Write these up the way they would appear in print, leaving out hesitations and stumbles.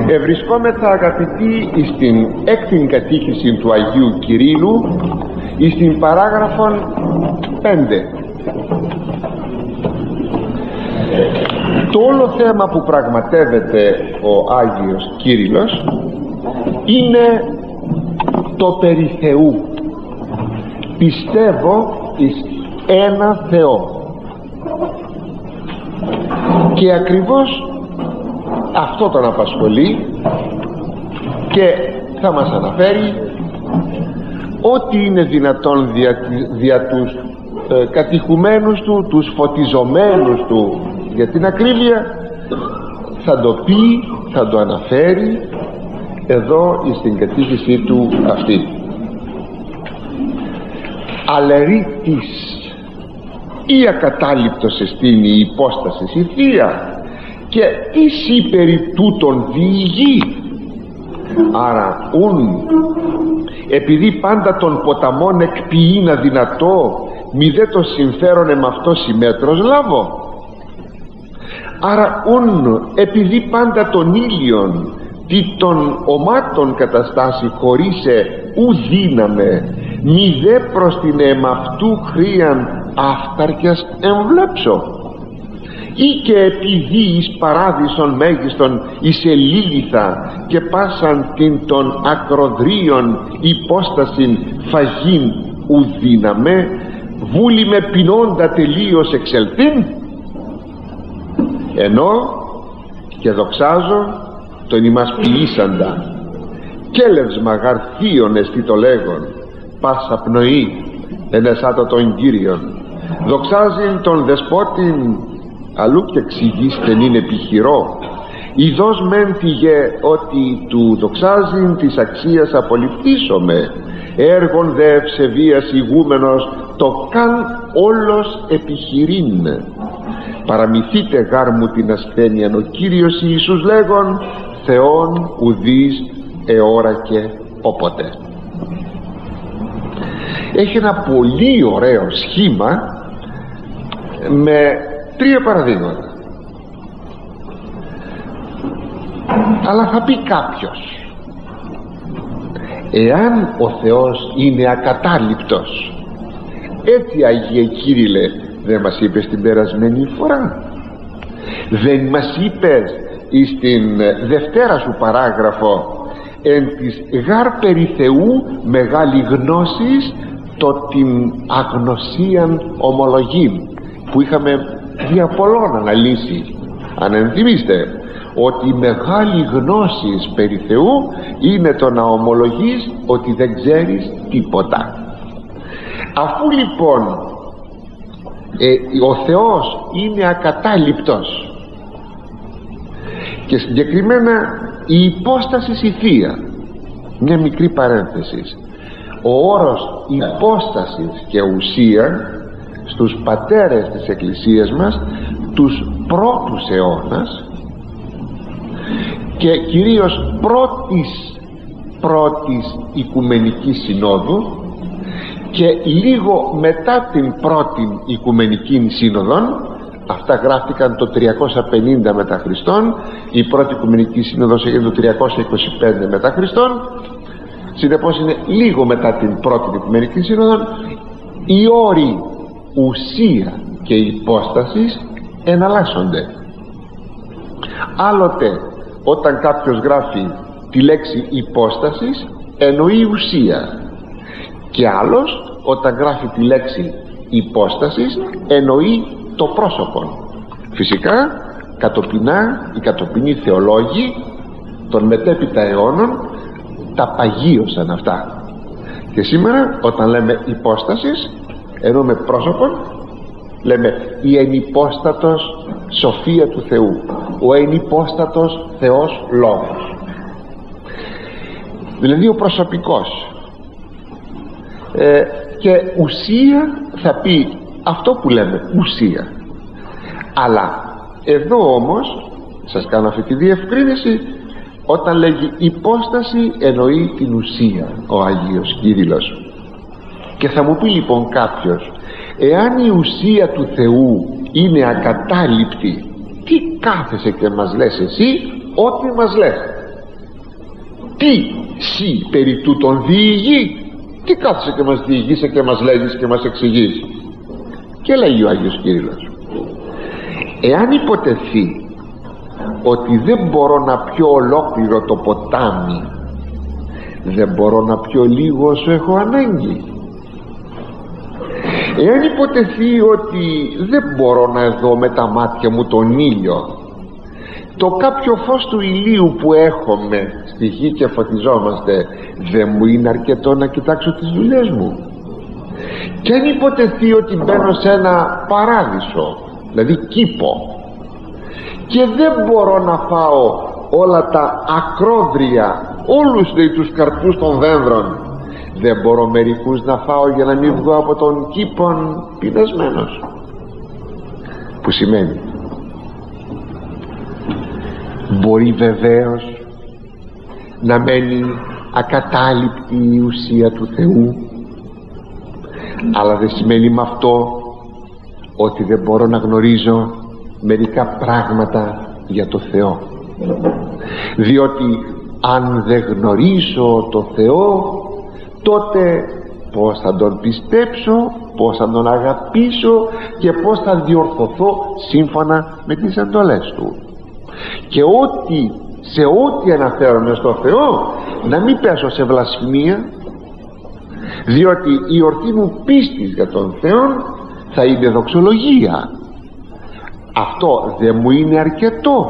Βρισκόμεθα, αγαπητοί, στην έκτη κατήχηση του Αγίου Κυρίλλου, στην παράγραφον 5. Το όλο θέμα που πραγματεύεται ο Άγιος Κύριλλος είναι το περί Θεού. Πιστεύω εις ένα Θεό, και ακριβώς αυτό τον απασχολεί και θα μας αναφέρει ό,τι είναι δυνατόν δια τους κατηχουμένους του, τους φωτιζομένους του για την ακρίβεια, θα το πει, θα το αναφέρει εδώ στην κατήχηση του αυτή. Αλερίτης ή ακατάληπτος εστίν η υπόσταση η Θεία, και εις περί τούτον διηγεί. Άρα επειδή πάντα των ποταμών εκποιήν αδυνατό, μη δε το συμφέρον εμ' αυτό συμμέτρος λάβω. Άρα επειδή πάντα των ήλιων τι των ομάτων καταστάσει χωρίσε ου δύναμε, μη δε προς την εμ' αυτού χρίαν αυτάρκειας εμβλέψω, ή και επειδή εις παράδεισον μέγιστον εις ελίληθα και πάσαν την των ακροδρίων υπόστασιν φαγήν ουδύναμε, βούλη με πεινώντα τελείως εξελθήν. Ενώ και δοξάζω τον ημάς ποιήσαντα και λευσμα γαρθίων εστί το λέγον πάσα πνοή ενεσάτα των Κύριων, δοξάζειν τον δεσπότην αλλού και εξηγήστεν είναι επιχειρώ, ειδός μεν θυγε ότι του δοξάζειν της αξίας απολυπτήσομαι, έργον δε ευσεβίας ηγούμενος το καν όλος επιχειρήν. Παραμυθείτε γάρ μου την ασθένειαν ο Κύριος Ιησούς λέγον, Θεόν ουδείς εώρα και όποτε. Έχει ένα πολύ ωραίο σχήμα με 3 παραδείγματα, αλλά θα πει κάποιος, εάν ο Θεός είναι ακατάληπτος, έτσι Αγίε Κύριλλε δεν μας είπε στην περασμένη φορά? Δεν μας είπες στην δευτέρα σου παράγραφο εν της γάρ περί Θεού μεγάλη γνώσης το την αγνωσίαν ομολογήν, που είχαμε δια πολλών αναλύσει, αν ενθυμίστε, ότι η μεγάλη γνώση περί Θεού είναι το να ομολογείς ότι δεν ξέρεις τίποτα. Αφού λοιπόν ο Θεός είναι ακατάληπτος και συγκεκριμένα η υπόσταση η Θεία, μια μικρή παρένθεση, ο όρος υπόστασης και ουσία στους πατέρες της Εκκλησίας μας τους πρώτους αιώνας και κυρίως πρώτης Οικουμενικής Συνόδου και λίγο μετά την πρώτη Οικουμενική Σύνοδον, αυτά γράφτηκαν το 350 μετά Χριστόν, η πρώτη Οικουμενική Σύνοδος έγινε το 325 μετά Χριστόν, συνεπώς είναι λίγο μετά την πρώτη Οικουμενική Σύνοδο. Οι όροι ουσία και υπόστασης εναλλάσσονται. Άλλοτε όταν κάποιος γράφει τη λέξη υπόστασης εννοεί ουσία, και άλλος όταν γράφει τη λέξη υπόστασης εννοεί το πρόσωπο. Φυσικά οι κατοπινοί θεολόγοι των μετέπειτα αιώνων τα παγίωσαν αυτά, και σήμερα όταν λέμε υπόστασης εννοούμε πρόσωπον, λέμε η ενυπόστατος σοφία του Θεού, ο ενυπόστατος Θεός Λόγος, δηλαδή ο προσωπικός. Και ουσία θα πει αυτό που λέμε ουσία. Αλλά εδώ όμως σας κάνω αυτή τη διευκρίνηση, όταν λέγει υπόσταση εννοεί την ουσία ο Άγιος Κύριλλος. Και θα μου πει λοιπόν κάποιος, εάν η ουσία του Θεού είναι ακατάληπτη, τι κάθεσαι και μας λες εσύ ό,τι μας λες? Τι σύ περί τούτον διηγεί? Τι κάθεσαι και μας διηγείσαι και μας λέγεις και μας εξηγείς? Και λέγει ο Άγιος Κύριλλος, εάν υποτεθεί ότι δεν μπορώ να πιω ολόκληρο το ποτάμι, δεν μπορώ να πιω λίγο όσο έχω ανάγκη. Εάν υποτεθεί ότι δεν μπορώ να δω με τα μάτια μου τον ήλιο, το κάποιο φως του ηλίου που έχουμε στη γη και φωτιζόμαστε, δεν μου είναι αρκετό να κοιτάξω τις δουλειές μου? Και αν υποτεθεί ότι μπαίνω σε ένα παράδεισο, δηλαδή κήπο, και δεν μπορώ να φάω όλα τα ακρόδρια, όλους τους καρπούς των δένδρων, δεν μπορώ μερικούς να φάω για να μην βγω από τον κήπον πεινασμένος? Που σημαίνει, μπορεί βεβαίως να μένει ακατάληπτη η ουσία του Θεού, αλλά δεν σημαίνει με αυτό ότι δεν μπορώ να γνωρίζω μερικά πράγματα για το Θεό, διότι αν δεν γνωρίσω το Θεό, τότε πως θα τον πιστέψω, πως θα τον αγαπήσω και πως θα διορθωθώ σύμφωνα με τις εντολές του. Και σε ό,τι αναφέρομαι στο Θεό να μην πέσω σε βλασφημία, διότι η ορθή μου πίστης για τον Θεό θα είναι δοξολογία. Αυτό δεν μου είναι αρκετό.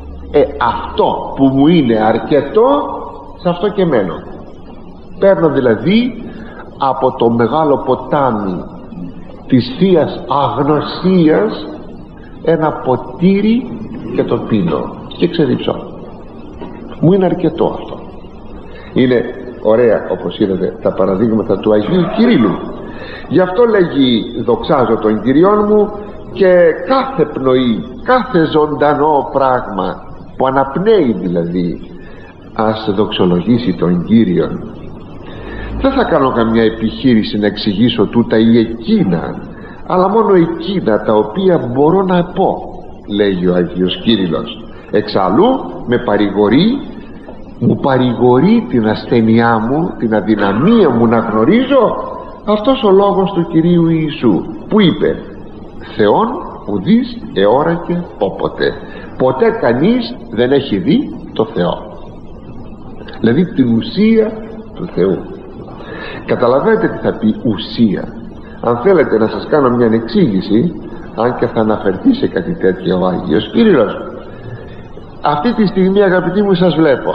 Αυτό που μου είναι αρκετό, σε αυτό και μένω. Παίρνω δηλαδή από το μεγάλο ποτάμι της Θείας Αγνωσίας ένα ποτήρι και το πίνω και ξεδιψώ. Μου είναι αρκετό αυτό. Είναι ωραία, όπως είδατε, τα παραδείγματα του Αγίου Κυρίλλου. Γι' αυτό λέγει, δοξάζω τον Κυριόν μου, και κάθε πνοή, κάθε ζωντανό πράγμα που αναπνέει δηλαδή, ας δοξολογήσει τον Κύριον. Δεν θα κάνω καμιά επιχείρηση να εξηγήσω τούτα ή εκείνα, αλλά μόνο εκείνα τα οποία μπορώ να πω, λέγει ο Άγιος Κύριλλος. Εξαλλού με παρηγορεί, μου παρηγορεί την ασθένειά μου, την αδυναμία μου να γνωρίζω, αυτός ο λόγος του Κυρίου Ιησού που είπε, Θεόν ουδείς εώρακε όποτε. Ποτέ κανείς δεν έχει δει το Θεό, δηλαδή την ουσία του Θεού. Καταλαβαίνετε τι θα πει ουσία? Αν θέλετε να σας κάνω μια εξήγηση, αν και θα αναφερθεί σε κάτι τέτοιο ο Άγιος Κύριλλος, αυτή τη στιγμή αγαπητοί μου σας βλέπω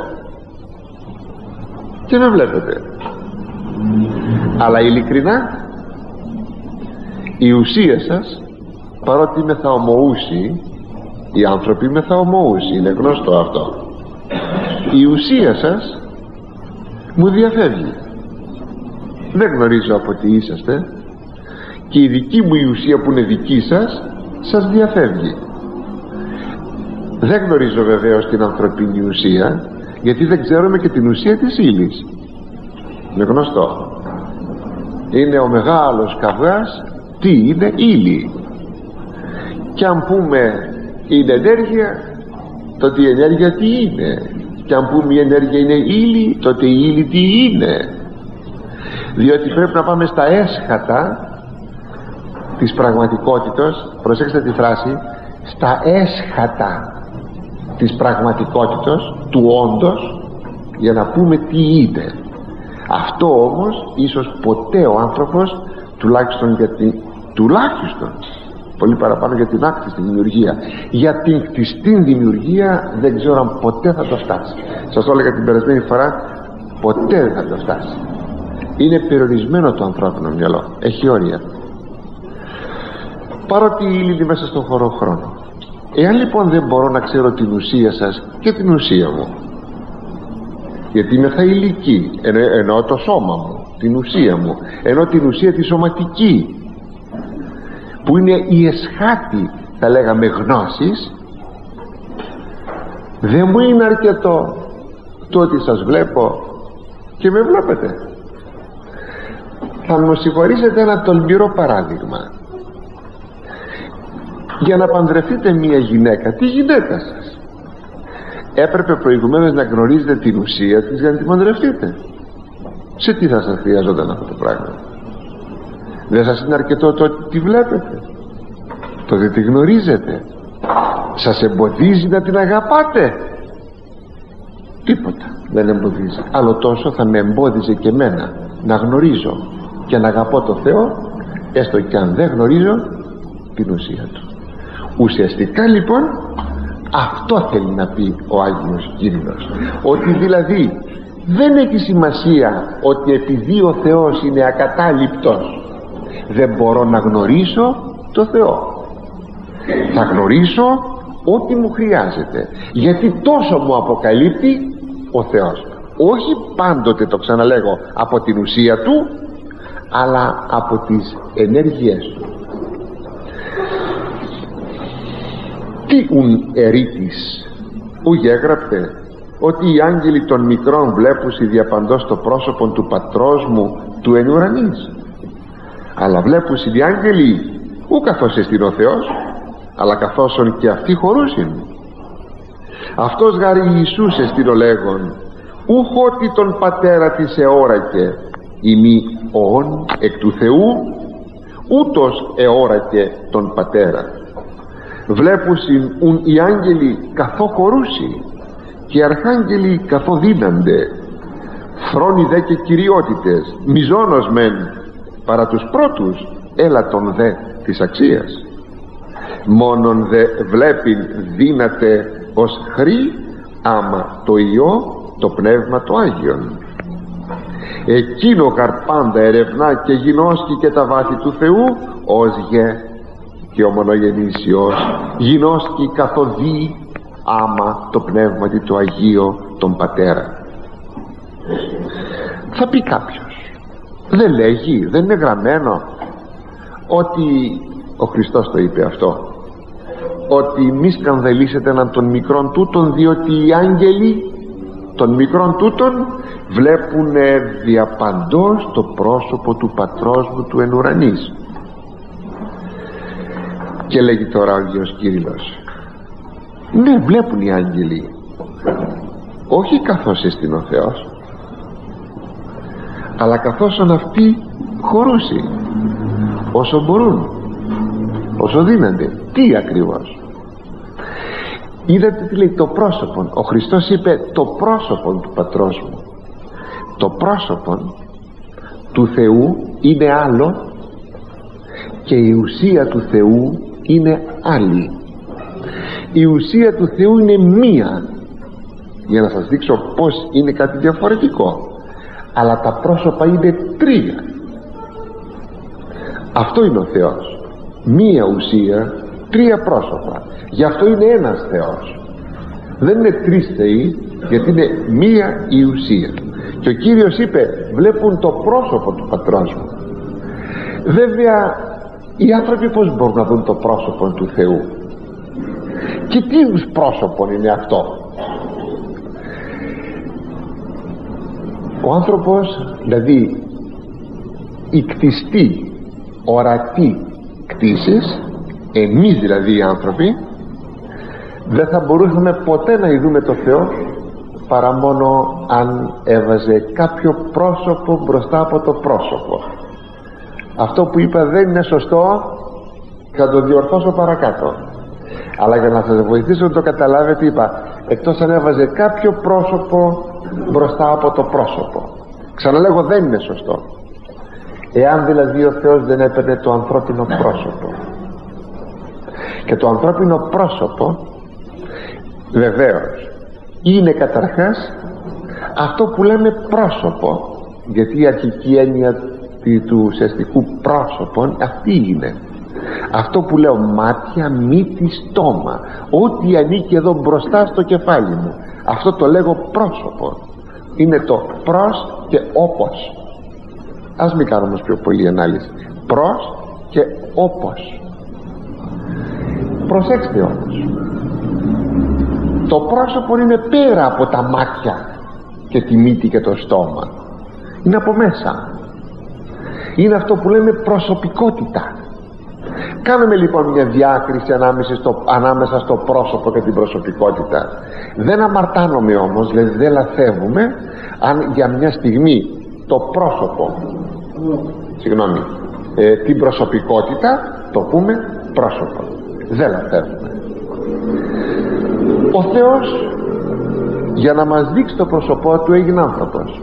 και με βλέπετε, αλλά ειλικρινά η ουσία σας, παρότι είμαι θα ομοούσιοι, οι άνθρωποι είμαι θα ομοούσιοι, είναι γνωστό αυτό, η ουσία σας μου διαφεύγει. Δεν γνωρίζω από τι είσαστε, και η δική μου η ουσία που είναι δική σας διαφεύγει. Δεν γνωρίζω βεβαίως την ανθρωπίνη ουσία, γιατί δεν ξέρουμε και την ουσία της ύλης. Είναι γνωστό. Είναι ο μεγάλος καυγάς, τι είναι ύλη. Και αν πούμε είναι ενέργεια, τότε η ενέργεια τι είναι? Και αν πούμε η ενέργεια είναι ύλη, τότε η ύλη τι είναι? Διότι πρέπει να πάμε στα έσχατα της πραγματικότητας, προσέξτε τη φράση, στα έσχατα της πραγματικότητας, του όντος, για να πούμε τι είναι. Αυτό όμως ίσως ποτέ ο άνθρωπος, τουλάχιστον πολύ παραπάνω για την άκτιστη δημιουργία, για την κτιστή δημιουργία, δεν ξέρω αν ποτέ θα το φτάσει. Σας το έλεγα την περασμένη φορά, ποτέ δεν θα το φτάσει. Είναι περιορισμένο το ανθρώπινο μυαλό, έχει όρια, παρότι είναι μέσα στον χώρο χρόνο. Εάν λοιπόν δεν μπορώ να ξέρω την ουσία σας και την ουσία μου, γιατί είμαι θα ηλική, εννοώ το σώμα μου, την ουσία μου, εννοώ την ουσία τη σωματική, που είναι η εσχάτη, θα λέγαμε, γνώσης, δεν μου είναι αρκετό το ότι σας βλέπω και με βλέπετε. Θα μου συγχωρήσετε ένα τολμηρό παράδειγμα. Για να παντρευτείτε μία γυναίκα, τη γυναίκα σας, έπρεπε προηγουμένως να γνωρίζετε την ουσία της για να τη παντρευτείτε. Σε τι θα σας χρειαζόταν αυτό το πράγμα? Δεν σας είναι αρκετό το ότι τη βλέπετε, το ότι τη γνωρίζετε? Σας εμποδίζει να την αγαπάτε? Τίποτα δεν εμποδίζει. Άλλο τόσο θα με εμπόδιζε και εμένα να γνωρίζω και να αγαπώ το Θεό, έστω και αν δεν γνωρίζω την ουσία του. Ουσιαστικά λοιπόν αυτό θέλει να πει ο Άγιος Κύριλλος, ότι δηλαδή δεν έχει σημασία ότι επειδή ο Θεός είναι ακατάληπτος δεν μπορώ να γνωρίσω το Θεό. Θα γνωρίσω ό,τι μου χρειάζεται, γιατί τόσο μου αποκαλύπτει ο Θεός, όχι πάντοτε, το ξαναλέγω, από την ουσία του, αλλά από τις ενέργειές του. Τι ουν ερήτης, ου γέγραπτε ότι οι άγγελοι των μικρών βλέπουσι διαπαντός το πρόσωπο του πατρός μου του εν ουρανής? Αλλά βλέπουσι οι άγγελοι ου καθώς εστιν ο Θεός, αλλά καθόσον και αυτοί χωρούσιν. Αυτός γάρι Ιησούς εστιν ο λέγον, ούχ ότι τον πατέρα της εώρακε, ημί ον εκ του Θεού, ούτως εώρακε τον πατέρα. Βλέπουσιν ουν οι άγγελοι καθώ χωρούσι και οι αρχάγγελοι καθώ δίνανται, φρόνοι δε και κυριότητες μιζώνος μεν παρά τους πρώτους, έλα τον δε της αξίας. Μόνον δε βλέπειν δύναται ως χρή άμα το Υιό το Πνεύμα το Άγιον. Εκείνο καρπάντα ερευνά και γινώσκει και τα βάθη του Θεού ως γε και ο μονογεννήσιος γινώσκει καθοδεί άμα το Πνεύμα το Αγίο τον Πατέρα. Θα πει κάποιος, δεν λέγει, δεν είναι γραμμένο ότι ο Χριστός το είπε αυτό, ότι μη σκανδαλίσετε έναν των μικρών τούτων, διότι οι άγγελοι των μικρών τούτων βλέπουν διαπαντός το πρόσωπο του πατρός μου του εν ουρανής. Και λέγει τώρα ο Άγιος Κύριλλος, ναι, βλέπουν οι άγγελοι, όχι καθώς εστιν ο Θεός, αλλά καθώς αυτοί χωρούσι όσο μπορούν, όσο δίνονται. Τι ακριβώς? Είδατε τι λέει? Το πρόσωπο. Ο Χριστός είπε το πρόσωπο του πατρός μου. Το πρόσωπο του Θεού είναι άλλο και η ουσία του Θεού είναι άλλη. Η ουσία του Θεού είναι μία, για να σας δείξω πως είναι κάτι διαφορετικό, αλλά τα πρόσωπα είναι τρία. Αυτό είναι ο Θεός, μία ουσία, τρία πρόσωπα. Γι' αυτό είναι ένας Θεός, δεν είναι τρεις Θεοί, γιατί είναι μία η ουσία. Και ο Κύριος είπε βλέπουν το πρόσωπο του πατρός μου. Βέβαια οι άνθρωποι πως μπορούν να δουν το πρόσωπο του Θεού? Και τι είδους πρόσωπο είναι αυτό? Ο άνθρωπος, δηλαδή η κτιστή ορατή κτήσεις, εμείς δηλαδή οι άνθρωποι, δεν θα μπορούσαμε ποτέ να ειδούμε το Θεό παρά μόνο αν έβαζε κάποιο πρόσωπο μπροστά από το πρόσωπο. Αυτό που είπα δεν είναι σωστό, θα το διορθώσω παρακάτω, αλλά για να σας βοηθήσω να το καταλάβετε είπα εκτός αν έβαζε κάποιο πρόσωπο μπροστά από το πρόσωπο. Ξαναλέγω, δεν είναι σωστό. Εάν δηλαδή ο Θεός δεν έπαιρνε το ανθρώπινο πρόσωπο, και το ανθρώπινο πρόσωπο βεβαίως είναι καταρχάς αυτό που λέμε πρόσωπο, γιατί η αρχική έννοια του ουσιαστικού πρόσωπον αυτή είναι αυτό που λέω μάτια, μύτη, στόμα, ό,τι ανήκει εδώ μπροστά στο κεφάλι μου, αυτό το λέγω πρόσωπο. Είναι το προς και όπως. Ας μην κάνουμε όμως πιο πολύ ανάλυση. Προς και όπως. Προσέξτε όμως, το πρόσωπο είναι πέρα από τα μάτια και τη μύτη και το στόμα, είναι από μέσα. Είναι αυτό που λέμε προσωπικότητα. Κάνουμε λοιπόν μια διάκριση ανάμεσα στο πρόσωπο και την προσωπικότητα. Δεν αμαρτάνομαι όμως, δηλαδή δεν λαθεύουμε αν για μια στιγμή το πρόσωπο, την προσωπικότητα το πούμε πρόσωπο. Δεν λαθεύουμε. Ο Θεός για να μας δείξει το πρόσωπό του έγινε άνθρωπος.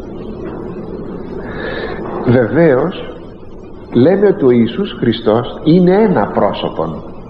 Βεβαίως λέμε ότι ο Ιησούς Χριστός είναι ένα πρόσωπο.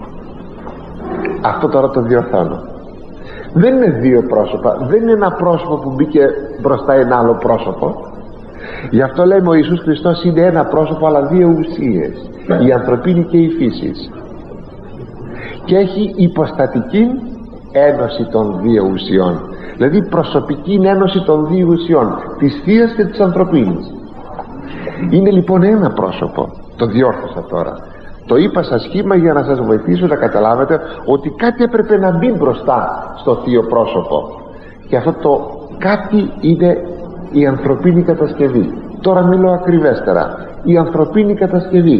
Αυτό τώρα το διορθώνω. Δεν είναι δύο πρόσωπα. Δεν είναι ένα πρόσωπο που μπήκε μπροστά ένα άλλο πρόσωπο. Γι' αυτό λέμε ο Ιησούς Χριστός είναι ένα πρόσωπο αλλά δύο ουσίες, η ανθρωπίνη και η φύσης, και έχει υποστατική ένωση των δύο ουσιών, δηλαδή προσωπική ένωση των δύο ουσιών, της θείας και της ανθρωπίνης. Είναι λοιπόν ένα πρόσωπο. Το διόρθωσα τώρα, το είπα σαν σχήμα για να σας βοηθήσω να καταλάβετε ότι κάτι έπρεπε να μπει μπροστά στο θείο πρόσωπο, και αυτό το κάτι είναι η ανθρωπίνη κατασκευή. Τώρα μιλώ ακριβέστερα, η ανθρωπίνη κατασκευή.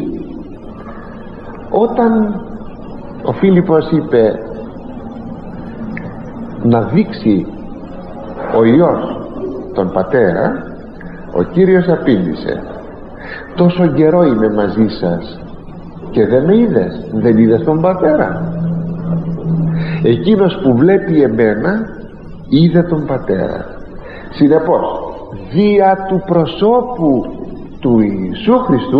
Όταν ο Φίλιππος είπε να δείξει ο Υιός τον Πατέρα, ο Κύριος απήντησε: τόσο καιρό είμαι μαζί σας και δεν με είδες, δεν είδες τον Πατέρα? Εκείνος που βλέπει εμένα είδε τον Πατέρα. Συνεπώς δια του προσώπου του Ιησού Χριστού,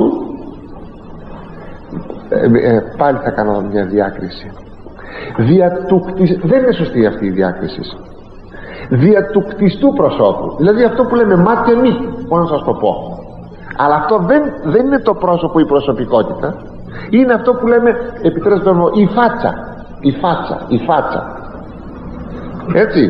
πάλι θα κάνω μια διάκριση, δεν είναι σωστή αυτή η διάκριση, δια του κτιστού προσώπου, δηλαδή αυτό που λέμε μάτια μύτη, πώς να σας το πω, αλλά αυτό δεν είναι το πρόσωπο, η προσωπικότητα, είναι αυτό που λέμε, επιτρέψτε το, η φάτσα, έτσι.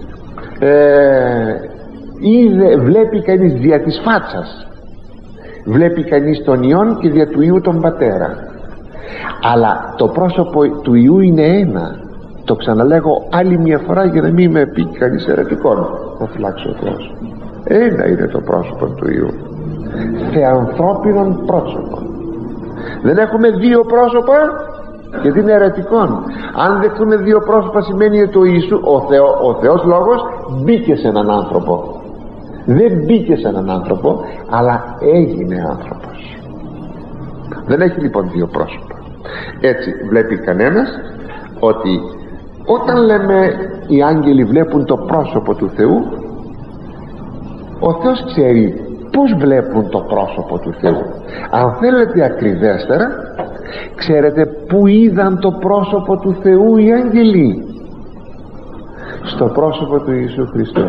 Βλέπει κανείς δια της φάτσας, βλέπει κανείς τον Υιόν και δια του Υιού τον Πατέρα, αλλά το πρόσωπο του Υιού είναι ένα. Το ξαναλέγω άλλη μια φορά για να μην με πει κανείς αιρετικών, να φυλάξει ο Θεός. Ένα είναι το πρόσωπο του Υιού, θεανθρώπινον πρόσωπο. Δεν έχουμε δύο πρόσωπα, γιατί είναι αιρετικών. Αν δεχτούμε δύο πρόσωπα σημαίνει ότι ο Θεός Λόγος μπήκε σε έναν άνθρωπο. Δεν μπήκε σε έναν άνθρωπο, αλλά έγινε άνθρωπος. Δεν έχει λοιπόν δύο πρόσωπα. Έτσι βλέπει κανένας ότι όταν λέμε οι άγγελοι βλέπουν το πρόσωπο του Θεού, ο Θεός ξέρει πώς βλέπουν το πρόσωπο του Θεού. Αν θέλετε ακριβέστερα, ξέρετε που είδαν το πρόσωπο του Θεού οι άγγελοι? Στο πρόσωπο του Ιησού Χριστού.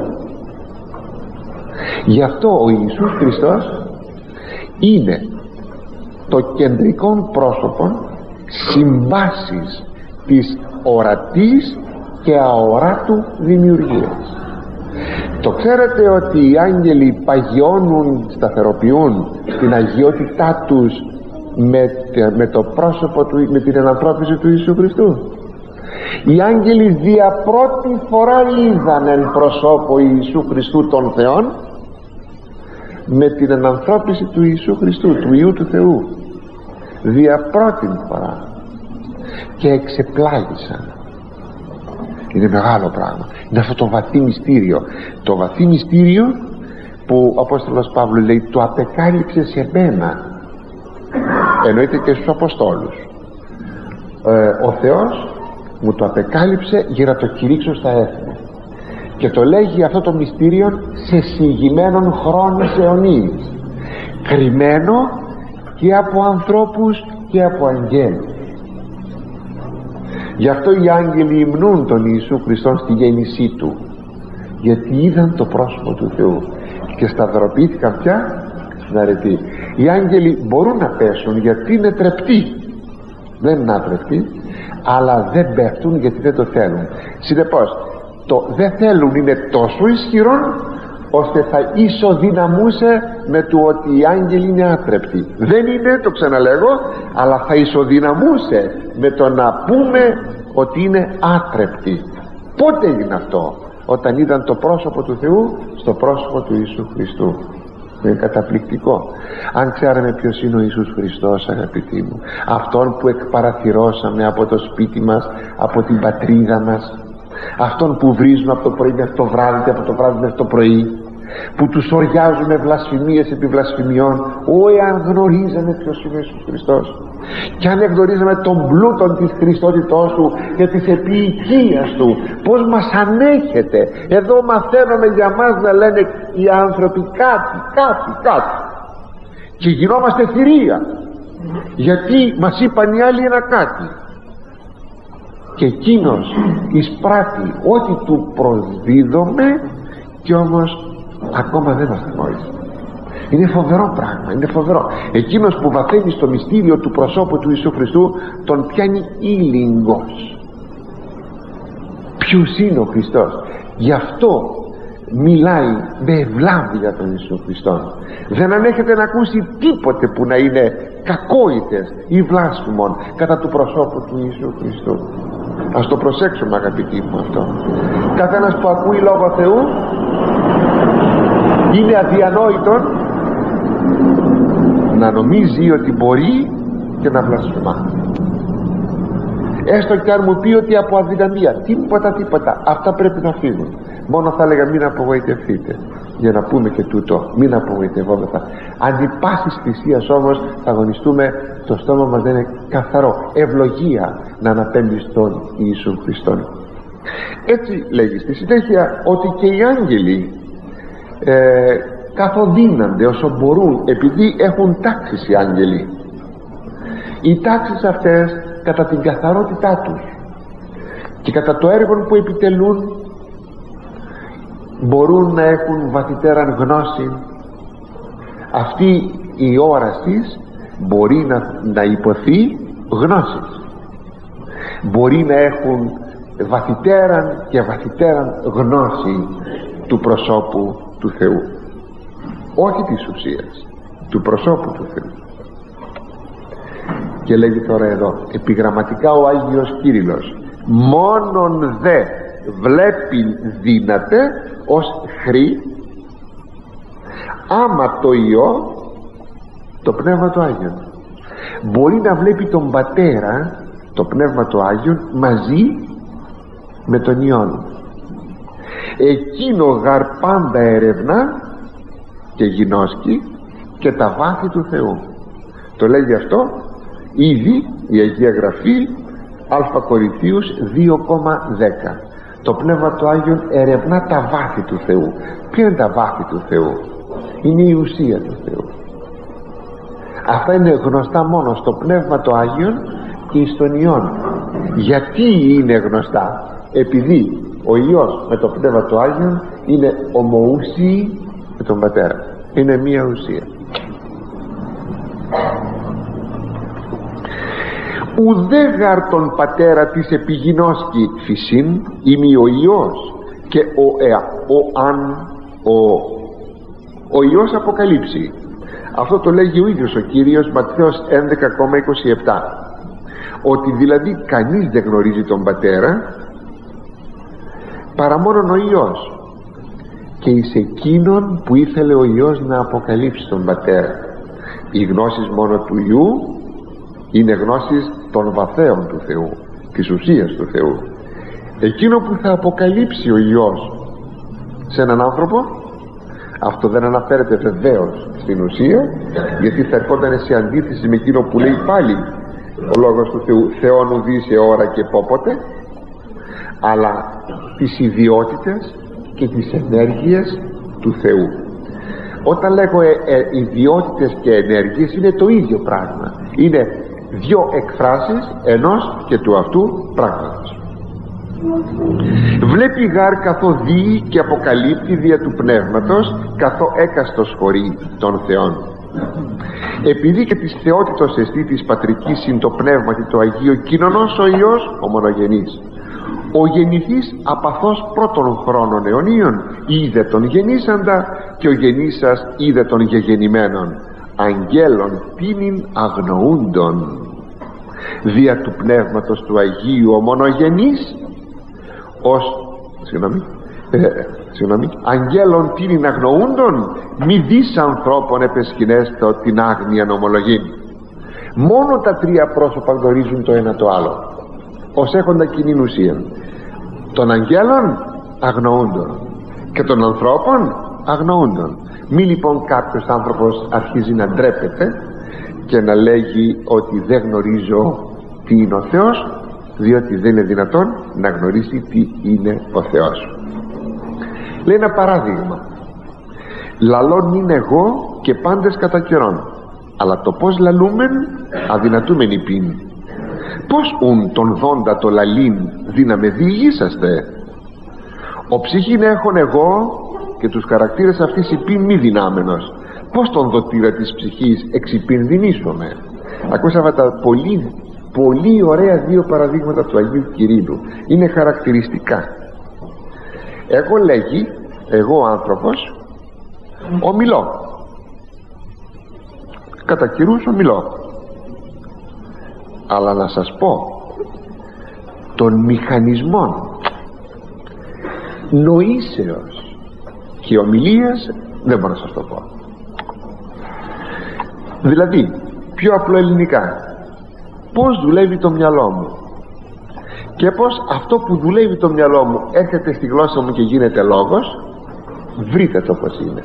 Γι' αυτό ο Ιησούς Χριστός είναι το κεντρικό πρόσωπο συμβάσεις της ορατής και αοράτου δημιουργίας. Το ξέρετε ότι οι άγγελοι παγιώνουν, σταθεροποιούν την αγιότητά τους με το πρόσωπο του, με την ενανθρώπιση του Ιησού Χριστού. Οι άγγελοι δια πρώτη φορά είδαν εν προσώπο Ιησού Χριστού των Θεών με την ενανθρώπιση του Ιησού Χριστού, του Υιού του Θεού, δια πρώτη φορά, και εξεπλάγησαν. Είναι μεγάλο πράγμα, είναι αυτό το βαθύ μυστήριο, το βαθύ μυστήριο που ο Απόστολος Παύλος λέει το απεκάλυψε σε μένα, εννοείται και στους Αποστόλους. Ο Θεός μου το απεκάλυψε για να το κηρύξω στα έθνη, και το λέγει αυτό το μυστήριο σε συγγυμένων χρόνους αιωνίης, κρυμμένο και από ανθρώπους και από αγγέλους. Γι' αυτό οι άγγελοι υμνούν τον Ιησού Χριστό στη γέννησή του, γιατί είδαν το πρόσωπο του Θεού και σταυροποιήθηκαν πια στην αρετή. Οι άγγελοι μπορούν να πέσουν γιατί είναι τρεπτοί, δεν είναι άτρεπτοι, αλλά δεν πέφτουν γιατί δεν το θέλουν. Συνεπώς το δεν θέλουν είναι τόσο ισχυρό ώστε θα ισοδυναμούσε με το ότι οι άγγελοι είναι άτρεπτοι. Δεν είναι, το ξαναλέγω, αλλά θα ισοδυναμούσε με το να πούμε ότι είναι άτρεπτοι. Πότε έγινε αυτό? Όταν είδαν το πρόσωπο του Θεού στο πρόσωπο του Ιησού Χριστού. Είναι καταπληκτικό. Αν ξέραμε ποιος είναι ο Ιησούς Χριστός, αγαπητοί μου, αυτόν που εκπαραθυρώσαμε από το σπίτι μας, από την πατρίδα μας, αυτόν που βρίζουμε από το πρωί μέχρι το βράδυ και από το βράδυ μέχρι το πρωί, που τους οριάζουμε βλασφημίες επί βλασφημιών, εάν γνωρίζαμε ποιος είναι ο Ιησούς Χριστός, και αν γνωρίζαμε τον πλούτον της Χριστότητός του και της επιοικίας του, πως μας ανέχεται. Εδώ μαθαίνουμε για μας να λένε οι άνθρωποι κάτι και γινόμαστε θηρία, γιατί μας είπαν οι άλλοι ένα κάτι, και εκείνος εισπράττει ό,τι του προσδίδουμε, και όμως ακόμα δεν μας γνώριζε. Είναι φοβερό πράγμα, είναι φοβερό. Εκείνος που βαθαίνει στο μυστήριο του προσώπου του Ιησού Χριστού, τον πιάνει ήλιγκος. Ποιος είναι ο Χριστός? Γι' αυτό μιλάει με ευλάβεια τον Ιησού Χριστό. Δεν ανέχεται να ακούσει τίποτε που να είναι κακόητες ή βλάσφημον κατά του προσώπου του Ιησού Χριστού. Ας το προσέξουμε, αγαπητοί μου, αυτό. Καθένας που ακούει λόγο Θεού είναι αδιανόητον να νομίζει ότι μπορεί και να βλασφημά, έστω και αν μου πει ότι από αδυναμία, τίποτα, αυτά πρέπει να φύγουν. Μόνο θα έλεγα μην απογοητευτείτε, για να πούμε και τούτο, μην απογοητευόμεθα. Αντί πάσης θυσίας όμως θα αγωνιστούμε, το στόμα μας δεν είναι καθαρό, ευλογία να αναπέμπει στον Ιησού Χριστόν. Έτσι λέγει στη συνέχεια ότι και οι άγγελοι καθοδύνανται όσο μπορούν, επειδή έχουν τάξεις οι άγγελοι. Οι τάξεις αυτές κατά την καθαρότητά τους και κατά το έργο που επιτελούν μπορούν να έχουν βαθυτέραν γνώση. Αυτή η όραση μπορεί να υποθεί γνώσης, μπορεί να έχουν βαθυτέραν και βαθυτέραν γνώση του προσώπου του Θεού, όχι της ουσίας, του προσώπου του Θεού. Και λέγει τώρα εδώ επιγραμματικά ο Άγιος Κύριλλος, μόνον δε βλέπει δύναται ως χρή άμα το Υιό, το Πνεύμα του Άγιον. Μπορεί να βλέπει τον Πατέρα, το Πνεύμα του Άγιον, μαζί με τον Υιόν. Εκείνο γαρ πάντα ερευνά και γινώσκει και τα βάθη του Θεού. Το λέγει αυτό ήδη η Αγία Γραφή, Α Κορινθίους 2,10. Το Πνεύμα του Άγιον ερευνά τα βάθη του Θεού. Ποια είναι τα βάθη του Θεού? Είναι η ουσία του Θεού. Αυτά είναι γνωστά μόνο στο Πνεύμα του Άγιον και στον Υιόν. Γιατί είναι γνωστά? Επειδή ο Υιός με το Πνεύμα του Άγιον είναι ομοούσιοι με τον Πατέρα, είναι μία ουσία. Ουδέγαρ τον Πατέρα της επιγινώσκει φυσίν ημι ο Υιός και ο Υιός αποκαλύψει. Αυτό το λέγει ο ίδιος ο Κύριος, Ματθαίος 11,27, ότι δηλαδή κανείς δεν γνωρίζει τον Πατέρα παρά μόνον ο Υιός, και εις εκείνον που ήθελε ο Υιός να αποκαλύψει τον Πατέρα. Οι γνώσεις μόνο του Υιού είναι γνώσεις των βαθέων του Θεού, της ουσίας του Θεού. Εκείνο που θα αποκαλύψει ο Υιός σε έναν άνθρωπο, αυτό δεν αναφέρεται βεβαίως στην ουσία, γιατί θα ερχόταν σε αντίθεση με εκείνο που λέει πάλι ο λόγος του Θεού, Θεόν ουδή σε ώρα και πόποτε, αλλά τις ιδιότητες και τις ενέργειες του Θεού. Όταν λέγω ιδιότητες και ενέργειες, είναι το ίδιο πράγμα, είναι δύο εκφράσεις ενός και του αυτού πράγματος. Βλέπει γάρ καθώ δει και αποκαλύπτει δια του Πνεύματος, καθώ έκαστος χωρεί των Θεών. Επειδή και της θεότητος εστί της πατρικής συν το Πνεύματι το Αγίο κοινωνός ο Υιός ο μονογενής. Ο γεννηθής απαθώς πρώτων χρόνων αιωνίων είδε τον γεννήσαντα, και ο γεννήσας είδε τον γεγεννημένον, αγγέλων τίνην αγνοούντον. Δια του Πνεύματος του Αγίου ο μονογενής ως αγγέλων τίνην αγνοούντων, μη δεις ανθρώπων επεσχυνέστο την άγνοια ομολογήν. Μόνο τα τρία πρόσωπα γνωρίζουν το ένα το άλλο, ως έχοντα κοινή ουσία. Των αγγέλων αγνοούντων και των ανθρώπων αγνοούντων. Μη λοιπόν κάποιος άνθρωπος αρχίζει να ντρέπεται και να λέγει ότι δεν γνωρίζω τι είναι ο Θεός, διότι δεν είναι δυνατόν να γνωρίσει τι είναι ο Θεός. Λέει ένα παράδειγμα: λαλών είναι εγώ και πάντες κατά καιρόν, αλλά το πως λαλούμεν αδυνατούμεν υπήν. Πως ουν τον δόντα το λαλήν δύναμε διηγήσαστε. Ο ψυχήν έχων εγώ και τους χαρακτήρες αυτής υπήν μη δυνάμενος. Πως τον δοτήρα της ψυχής εξυπηρδυνήσομαι. Ακούσαμε τα πολύ ωραία δύο παραδείγματα του Αγίου Κυρίλλου. Είναι χαρακτηριστικά. Εγώ λέγει, εγώ άνθρωπος ομιλώ, κατά καιρούς ομιλώ, αλλά να σας πω των μηχανισμών νοήσεως και ομιλίας δεν μπορώ να σας το πω. Δηλαδή, πιο απλό ελληνικά, πως δουλεύει το μυαλό μου και πως αυτό που δουλεύει το μυαλό μου έρχεται στη γλώσσα μου και γίνεται λόγος. Βρείτε το πως είναι.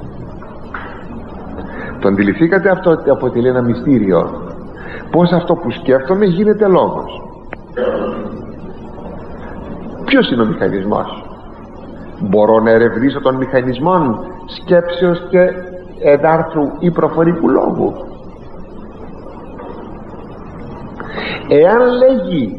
Το αντιληφθήκατε αυτό ότι αποτελεί ένα μυστήριο? Πως αυτό που σκέφτομαι γίνεται λόγος. Ποιος είναι ο μηχανισμός? Μπορώ να ερευνήσω τον μηχανισμό σκέψεως και εδάρθρου ή προφορικού λόγου? Εάν λέγει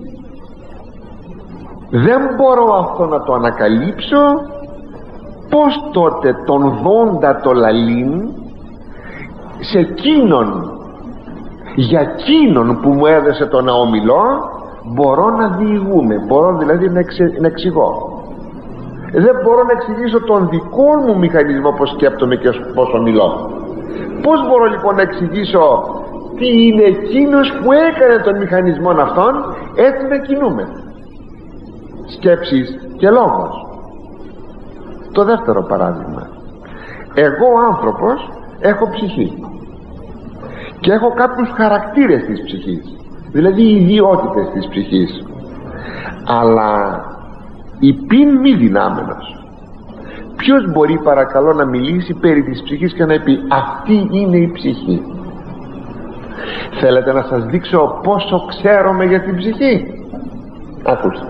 δεν μπορώ αυτό να το ανακαλύψω, πως τότε τον δόντα το λαλήν σε εκείνον, για εκείνον που μου έδωσε το να ομιλώ, μπορώ να διηγούμε, μπορώ δηλαδή να εξηγώ. Δεν μπορώ να εξηγήσω τον δικό μου μηχανισμό πως σκέπτομαι και πως ομιλώ. Πως μπορώ λοιπόν να εξηγήσω τι είναι εκείνος που έκανε τον μηχανισμό αυτόν, έτσι να κινούμε? Σκέψεις και λόγος. Το δεύτερο παράδειγμα: εγώ άνθρωπος έχω ψυχή και έχω κάποιους χαρακτήρες της ψυχής, δηλαδή ιδιότητες της ψυχής, αλλά υπήν μη δυνάμενος. Ποιος μπορεί παρακαλώ να μιλήσει περί της ψυχής και να πει αυτή είναι η ψυχή? Θέλετε να σας δείξω πόσο ξέρουμε για την ψυχή? Ακούστε.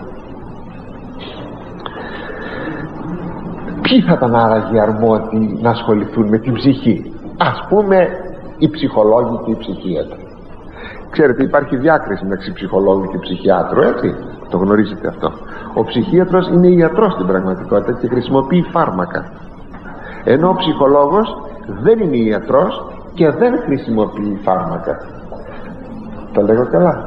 Ποιοι θα ήταν άραγε αρμόδιοι να ασχοληθούν με την ψυχή? Ας πούμε οι ψυχολόγοι και οι ψυχίατροι. Ξέρετε, υπάρχει διάκριση μεταξύ ψυχολόγου και ψυχιάτρου, έτσι? Το γνωρίζετε αυτό. Ο ψυχίατρος είναι ιατρός στην πραγματικότητα και χρησιμοποιεί φάρμακα, ενώ ο ψυχολόγος δεν είναι ιατρός και δεν χρησιμοποιεί φάρμακα. Το λέγω καλά?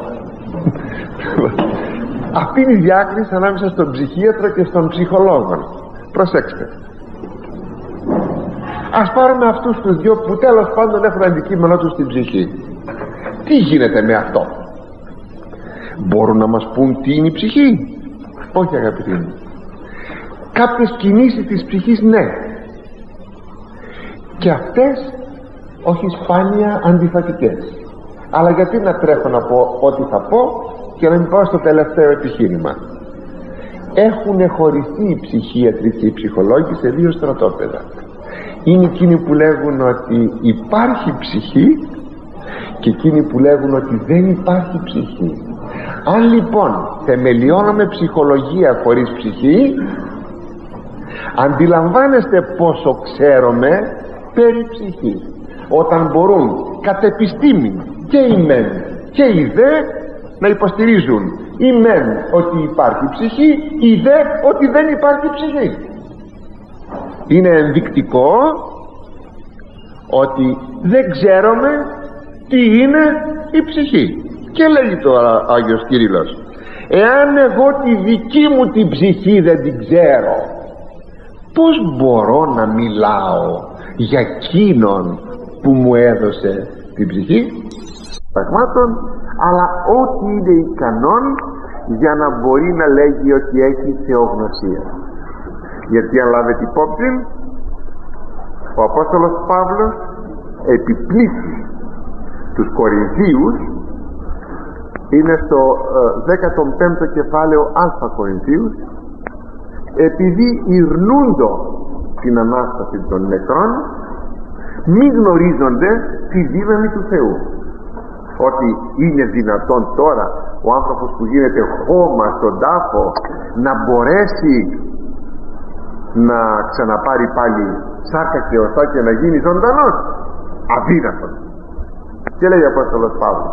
Αυτή είναι η διάκριση ανάμεσα στον ψυχίατρο και στον ψυχολόγο. Προσέξτε. Ας πάρουμε αυτούς τους δυο που τέλος πάντων έχουν αντικείμενο τους στην ψυχή. Τι γίνεται με αυτό? Μπορούν να μας πούν τι είναι η ψυχή? Όχι, αγαπητοί μου. Κάποιες κινήσεις της ψυχής ναι, και αυτές όχι σπάνια αντιφατικές. Αλλά γιατί να τρέχω να πω ό,τι θα πω και να μην πάω στο τελευταίο επιχείρημα? Έχουν χωριστεί οι ψυχίατροι και οι ψυχολόγοι σε δύο στρατόπεδα. Είναι εκείνοι που λέγουν ότι υπάρχει ψυχή και εκείνοι που λέγουν ότι δεν υπάρχει ψυχή. Αν λοιπόν θεμελιώνουμε ψυχολογία χωρίς ψυχή, αντιλαμβάνεστε πόσο ξέρουμε περί ψυχή, όταν μπορούν κατ' επιστήμη και οι μεν και οι δε να υποστηρίζουν οι μεν ότι υπάρχει ψυχή, οι δε ότι δεν υπάρχει ψυχή. Είναι ενδεικτικό ότι δεν ξέρουμε τι είναι η ψυχή. Και λέει τώρα ο Άγιος Κύριλλος, εάν εγώ τη δική μου την ψυχή δεν την ξέρω, πώς μπορώ να μιλάω για εκείνον που μου έδωσε την ψυχή? Πραγμάτων, αλλά ό,τι είναι ικανόν για να μπορεί να λέγει ότι έχει θεογνωσία. Γιατί αν λάβετε υπόψη, ο Απόστολος Παύλος επιπλήσει τους Κορινθίους, είναι στο 15ο κεφάλαιο Α Κορινθίους, επειδή ειρνούντο την Ανάσταση των νεκρών, μη γνωρίζονται τη δύναμη του Θεού, ότι είναι δυνατόν τώρα ο άνθρωπος που γίνεται χώμα στον τάφο να μπορέσει να ξαναπάρει πάλι σάρκα και οστά και να γίνει ζωντανός. Αδύνατον. Και λέει ο Απόστολος Παύλος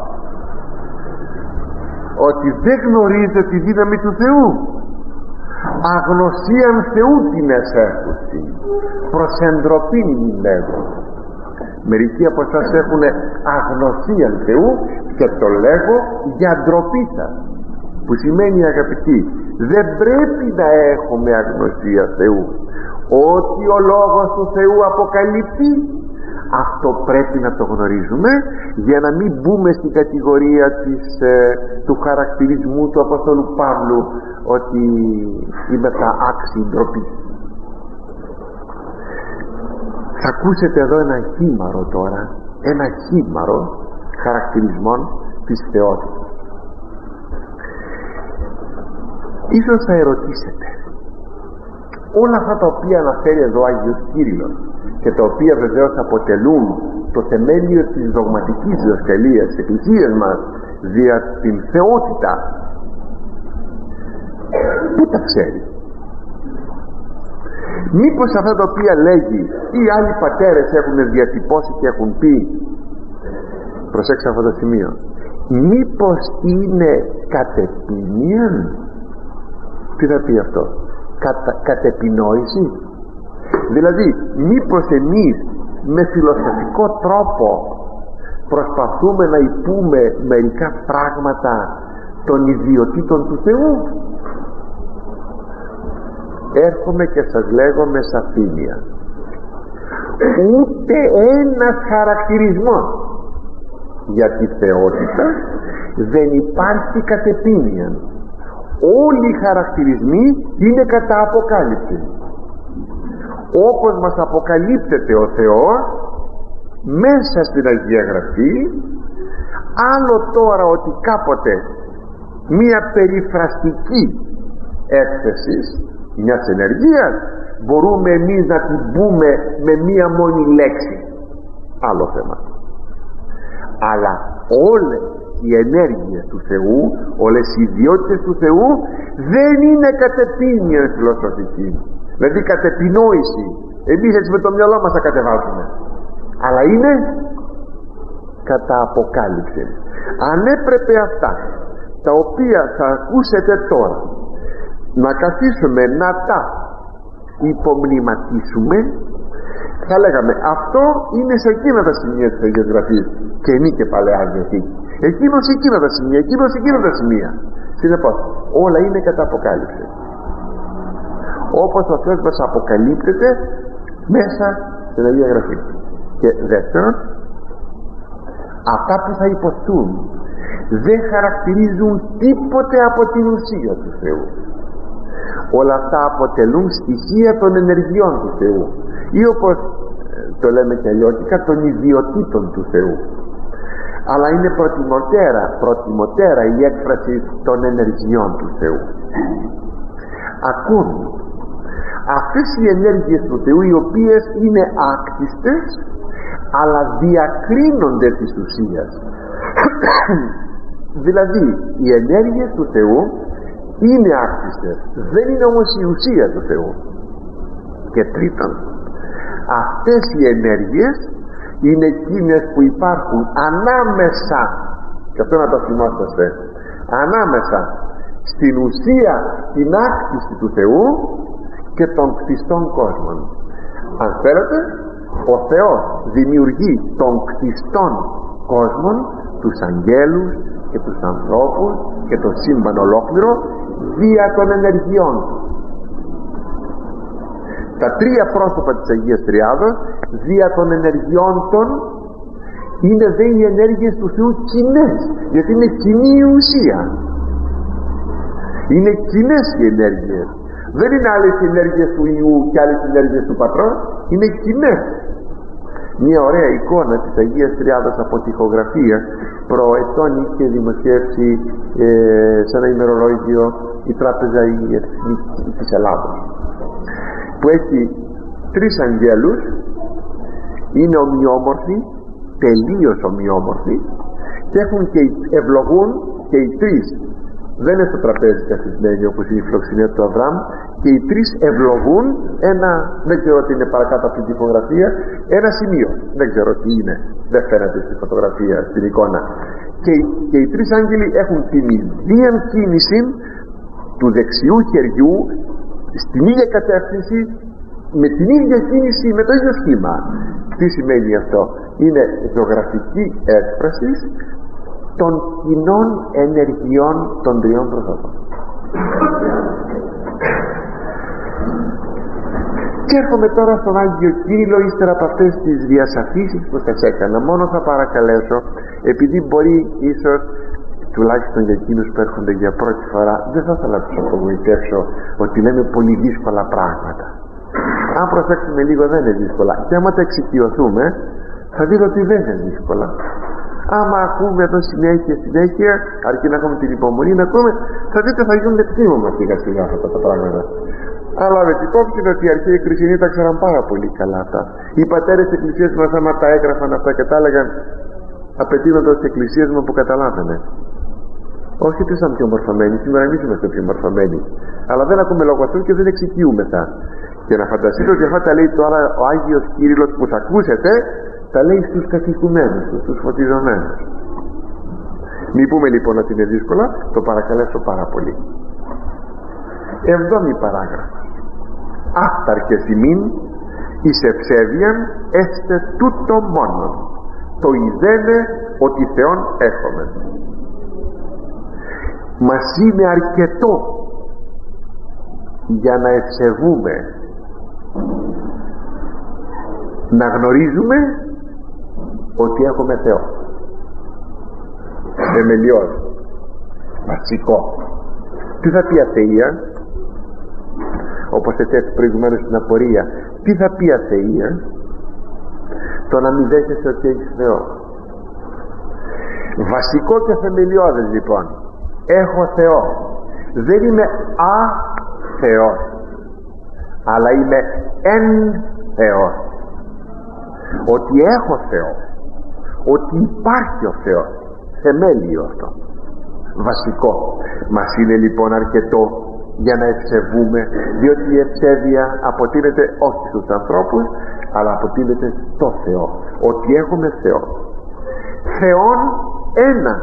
ότι δεν γνωρίζετε τη δύναμη του Θεού, αγνωσίαν Θεού την εσέρτουση, προς εντροπήν μην λέγω. Μερικοί από εσάς έχουν αγνωσίαν Θεού και το λέγω για ντροπή σας, που σημαίνει, αγαπητοί, δεν πρέπει να έχουμε αγνωσία Θεού. Ότι ο λόγος του Θεού αποκαλύπτει, αυτό πρέπει να το γνωρίζουμε, για να μην μπούμε στην κατηγορία του χαρακτηρισμού του Αποστόλου Παύλου ότι είμαι τα άξιοι ντροπή. Θα ακούσετε εδώ ένα χήμαρο τώρα, ένα χήμαρο χαρακτηρισμών της θεότητας. Ίσως θα ερωτήσετε, όλα αυτά τα οποία αναφέρει εδώ ο Άγιος Κύριλλος και τα οποία βεβαίως αποτελούν το θεμέλιο της δογματικής διδασκαλίας της Εκκλησίας μας δια την θεότητα, πού τα ξέρει? Μήπως αυτά τα οποία λέγει ή άλλοι πατέρες έχουν διατυπώσει και έχουν πει, προσέξτε αυτό το σημείο, μήπως είναι κατεπίνιαν? Τι θα πει αυτό? Κατεπινόηση? Δηλαδή μήπως εμείς με φιλοσοφικό τρόπο προσπαθούμε να υπούμε μερικά πράγματα των ιδιωτήτων του Θεού? Έρχομαι και σας λέγω με σαφήνεια, ούτε ένας χαρακτηρισμός για τη θεότητα δεν υπάρχει κατεπίνιαν. Όλοι οι χαρακτηρισμοί είναι κατά αποκάλυψη. Όπως μας αποκαλύπτεται ο Θεός μέσα στην Αγία Γραφή, άλλο τώρα ότι κάποτε μία περιφραστική έκθεση μιας ενεργείας μπορούμε εμείς να την πούμε με μία μόνη λέξη, άλλο θέμα. Αλλά όλες οι ενέργειες του Θεού, όλες οι ιδιότητες του Θεού δεν είναι κατεπίνια φιλοσοφική, δηλαδή κατεπινόηση. Εμείς έτσι με το μυαλό μας θα κατεβάσουμε, αλλά είναι κατά αποκάλυψη. Αν έπρεπε αυτά τα οποία θα ακούσετε τώρα να καθίσουμε να τα υπομνηματίσουμε, θα λέγαμε αυτό είναι σε εκείνα τα σημεία της Αγίας Γραφής, Καινή και Παλαιά Διαθήκη, εκείνο σε εκείνα τα σημεία, εκείνο σε εκείνα τα σημεία. Συνεπώς όλα είναι κατά αποκάλυψη, όπως ο Θεός μας αποκαλύπτεται μέσα στην Αγία Γραφή. Και δεύτερον, αυτά που θα υποστούν δεν χαρακτηρίζουν τίποτε από την ουσία του Θεού. Όλα αυτά αποτελούν στοιχεία των ενεργειών του Θεού, ή όπως το λέμε και αλλιώτικα, των ιδιωτήτων του Θεού. Αλλά είναι προτιμότερα η έκφραση των ενεργειών του Θεού. Ακόμη αυτές οι ενέργειες του Θεού, οι οποίες είναι άκτιστες αλλά διακρίνονται της ουσίας. Δηλαδή οι ενέργειες του Θεού είναι άκτιστες, δεν είναι όμως η ουσία του Θεού. Και τρίτον, αυτές οι ενέργειες είναι εκείνες που υπάρχουν ανάμεσα, και αυτό να το θυμόσαστε, ανάμεσα στην ουσία, την άκτιστη του Θεού και των κτιστών κόσμων. Αν θέλετε, ο Θεός δημιουργεί των κτιστών κόσμων τους αγγέλους και τους ανθρώπους και το σύμπαν ολόκληρο δια των ενεργειών του. Τα τρία πρόσωπα της Αγίας Τριάδος δια των ενεργειών των είναι δε οι ενέργειες του Θεού κοινές, γιατί είναι κοινή η ουσία, είναι κοινές οι ενέργειες. Δεν είναι άλλες ενέργειες του Υιού και άλλες ενέργειες του Πατρός, είναι κοινές. Μια ωραία εικόνα της Αγίας Τριάδας από τοιχογραφία προετών είχε δημοσιεύσει σε ένα ημερολόγιο η Τράπεζα η Εθνική της Ελλάδος, που έχει 3 αγγέλους, είναι ομοιόμορφοι, τελείως ομοιόμορφοι, και ευλογούν και οι 3, δεν είναι στο τραπέζι καθισμένοι όπως είναι η φιλοξενία του Αβραάμ, και οι 3 ευλογούν ένα, δεν ξέρω τι είναι παρακάτω από την τυπογραφία, ένα σημείο, δεν ξέρω τι είναι, δεν φαίνεται στη φωτογραφία, στην εικόνα, και οι 3 άγγελοι έχουν την ίδια κίνηση του δεξιού χεριού στην ίδια κατεύθυνση, με την ίδια κίνηση, με το ίδιο σχήμα. Τι σημαίνει αυτό? Είναι ζωγραφική έκφραση των κοινών ενεργειών των 3 προσώπων. Και έρχομαι τώρα στον Άγιο Κύριλλο, ύστερα από αυτές τις διασαφήσεις που σας έκανα. Μόνο θα παρακαλέσω, επειδή μπορεί ίσως, τουλάχιστον για εκείνους που έρχονται για πρώτη φορά, δεν θα ήθελα να τους απογοητεύσω ότι λέμε πολύ δύσκολα πράγματα. Αν προσέξουμε λίγο, δεν είναι δύσκολα, και άμα τα εξοικειωθούμε θα δείτε ότι δεν είναι δύσκολα. Άμα ακούμε εδώ συνέχεια, αρκεί να έχουμε την υπομονή να ακούμε, θα δείτε θα γίνουν κτήμα μας σιγά σιγά αυτά τα πράγματα. Αλλά με την υπόψη είναι ότι οι αρχαίοι χριστιανοί τα ξέραν πάρα πολύ καλά αυτά. Οι πατέρες της Εκκλησίας μας, άμα τα έγραφαν αυτά και τα έλεγαν απαιτείνοντας τις εκκλησίες μου που καταλάβαινε. Όχι ότι ήσαν πιο μορφωμένοι, σήμερα εμείς είμαστε πιο μορφωμένοι, αλλά δεν ακούμε λόγω αυτού και δεν εξοικειούμεθα. Και να φανταστείτε ότι αυτά τα λέει τώρα ο Άγιος Κύριλλος που θα ακούσετε, τα λέει στους καθηκουμένους του, στους φωτιζομένους. Μη πούμε λοιπόν ότι είναι δύσκολα, το παρακαλέσω πάρα πολύ. 7η παράγραφος. Άφταρκες ημίν εις ευσέβειαν έστε τούτο μόνον, το ειδένε ότι Θεόν έχουμε. Μας είναι αρκετό για να ευσεβούμε, να γνωρίζουμε ότι έχουμε Θεό. Θεμελιώδη, βασικό. Τι θα πει αθεία? Όπως ετέθη προηγουμένως στην απορία, τι θα πει αθεία? Το να μην δέχεσαι ότι έχεις Θεό. Βασικό και θεμελιώδες λοιπόν. Έχω Θεό. Δεν είμαι Θεός, αλλά είμαι εν Θεός. Ότι έχω Θεό, ότι υπάρχει ο Θεός, θεμέλιο αυτό, βασικό. Μας είναι λοιπόν αρκετό για να ευσεβούμε, διότι η ευσέβεια αποτείνεται όχι στους ανθρώπους, αλλά αποτείνεται στο Θεό. Ότι έχουμε Θεό, Θεόν ένα,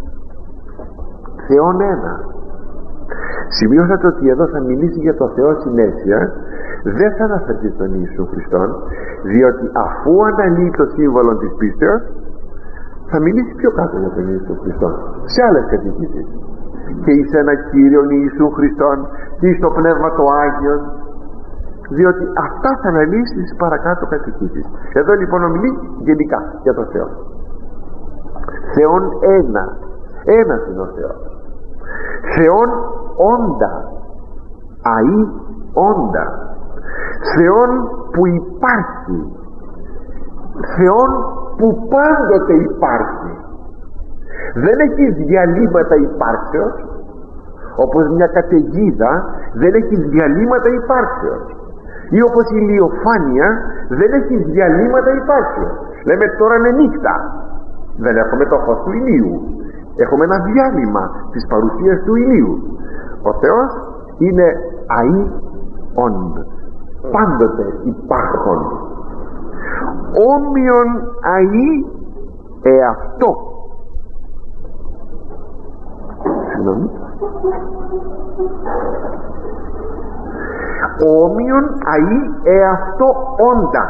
Θεόν ένα. Σημειώσατε ότι εδώ θα μιλήσει για το Θεό συνέχεια, δεν θα αναφερθεί στον Ιησού Χριστόν, διότι αφού αναλύει το σύμβολο της πίστεως θα μιλήσει πιο κάτω για τον Ιησού Χριστόν σε άλλες κατοικήσεις, και εις ένα Κύριον Ιησού Χριστόν και εις το Πνεύμα το Άγιον, διότι αυτά θα αναλύσει στις παρακάτω κατοικήσεις. Εδώ λοιπόν ομιλεί γενικά για τον Θεό. Θεόν ένα, ένας είναι ο Θεός. Θεόν όντα, αΐ όντα, Θεόν που υπάρχει, Θεόν που πάντοτε υπάρχει. Δεν έχει διαλύματα υπάρξεως, όπως μια καταιγίδα δεν έχει διαλύματα υπάρξεως, ή όπως η ηλιοφάνεια δεν έχει διαλύματα υπάρξεως. Λέμε τώρα είναι νύχτα, δεν έχουμε το φως του ηλίου, έχουμε ένα διάλειμμα της παρουσίας του ηλίου. Ο Θεός είναι αΐον, πάντοτε υπάρχον, όμοιον αΐ εαυτό. Συγγνώμη. Όμοιον αΐ εαυτό όντα,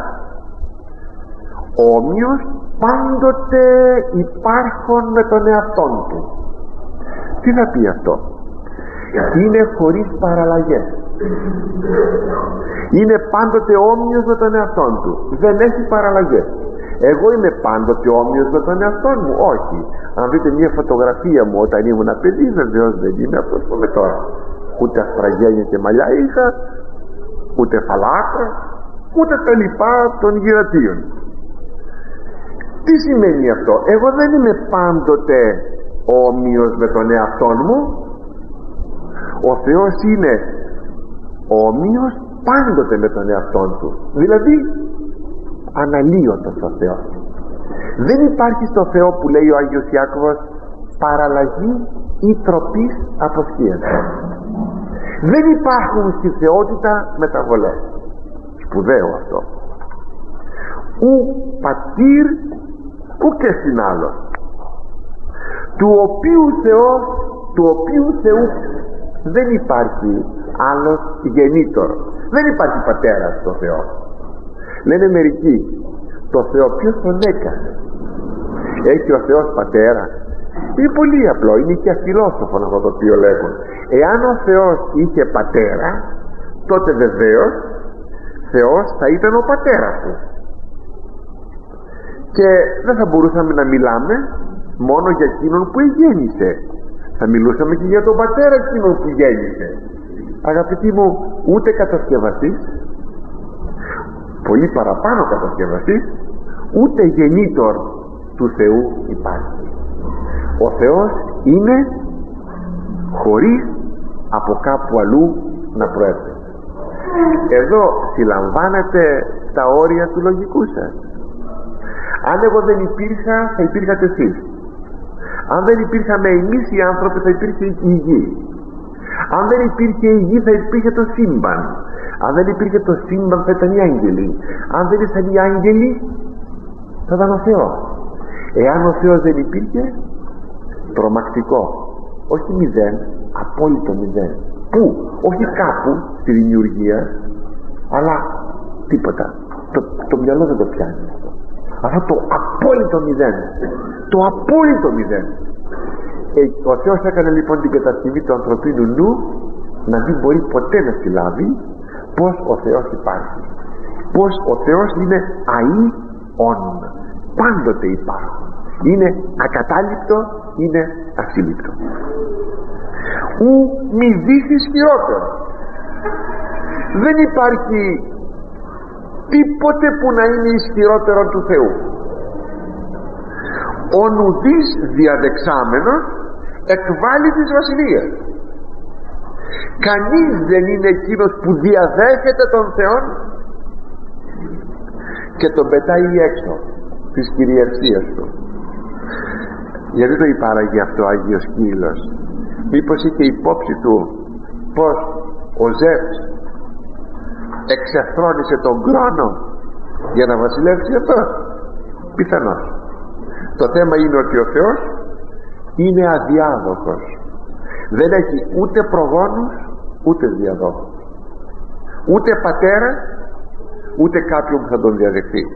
όμοιος πάντοτε υπάρχον με τον εαυτόν του. Τι θα πει αυτό? Είναι χωρίς παραλλαγές, είναι πάντοτε όμοιος με τον εαυτόν του, δεν έχει παραλλαγές. Εγώ είμαι πάντοτε όμοιος με τον εαυτόν μου? Όχι. Αν δείτε μια φωτογραφία μου όταν ήμουν παιδί, βεβαίως δεν είμαι αυτός που είμαι τώρα. ούτε αστραγένια και μαλλιά είχα, ούτε φαλάκρα, ούτε τα λοιπά των γυρατίων. Τι σημαίνει αυτό? Εγώ δεν είμαι πάντοτε όμοιος με τον εαυτόν μου. Ο Θεός είναι όμοιος πάντοτε με τον εαυτόν του, δηλαδή αναλύωτος ο Θεός. Δεν υπάρχει στο Θεό, που λέει ο Άγιος Ιάκωβος, παραλλαγή ή τροπής αποσχίαση. Δεν υπάρχουν στη θεότητα μεταβολές. Σπουδαίο αυτό. Ου πατήρ ου και στην άλλο, του οποίου Θεού δεν υπάρχει άλλος γεννήτωρ. Δεν υπάρχει πατέρας στο Θεό. Λένε μερικοί, το Θεό ποιος τον έκανε? Έχει ο Θεός πατέρα? Είναι πολύ απλό, είναι και αφιλόσοφο αυτό το οποίο λέγουν. Εάν ο Θεός είχε πατέρα, τότε βεβαίως Θεός θα ήταν ο πατέρας του, και δεν θα μπορούσαμε να μιλάμε μόνο για εκείνον που γέννησε, θα μιλούσαμε και για τον πατέρα εκείνον που γέννησε. Αγαπητοί μου, ούτε κατασκευαστής, πολύ παραπάνω κατασκευαστής, ούτε γεννήτωρ του Θεού υπάρχει. Ο Θεός είναι χωρίς από κάπου αλλού να προέρχεται. Εδώ συλλαμβάνετε τα όρια του λογικού σας. Αν εγώ δεν υπήρχα, θα υπήρχατε εσείς. Αν δεν υπήρχαμε εμείς οι άνθρωποι, θα υπήρχε η γη. Αν δεν υπήρχε η γη, θα υπήρχε το σύμπαν. Αν δεν υπήρχε το σύμπαν, θα ήταν οι άγγελοι. Αν δεν ήταν οι άγγελοι, θα ήταν ο Θεός. Εάν ο Θεός δεν υπήρχε, τρομακτικό, όχι μηδέν, απόλυτο μηδέν. Πού? Όχι κάπου στη δημιουργία, αλλά τίποτα. Το μυαλό δεν το πιάνει αυτό. Αυτό το απόλυτο μηδέν, το απόλυτο μηδέν. Ο Θεός έκανε λοιπόν την κατασκευή του ανθρωπίνου νου να μην μπορεί ποτέ να συλλάβει πως ο Θεός υπάρχει, πως ο Θεός είναι αΐον, πάντοτε υπάρχουν, είναι ακατάληπτο, είναι ασύλληπτο. Ου μη δεις ισχυρότερο. Δεν υπάρχει τίποτε που να είναι ισχυρότερο του Θεού. Ο νουδής διαδεξάμενος εκβάλλει της βασιλείας. Κανείς δεν είναι εκείνος που διαδέχεται τον Θεό και τον πετάει έξω της κυριαρχίας του. Γιατί το υπάραγε αυτό ο Άγιος Κύριλλος? Μήπως είχε υπόψη του πως ο Ζεύς εξεφρόνησε τον Κρόνο για να βασιλεύσει αυτός? Πιθανώς. Το θέμα είναι ότι ο Θεός είναι αδιάδοχος, δεν έχει ούτε προγόνους ούτε διαδόχους, ούτε πατέρα ούτε κάποιον που θα τον διαδεχθεί.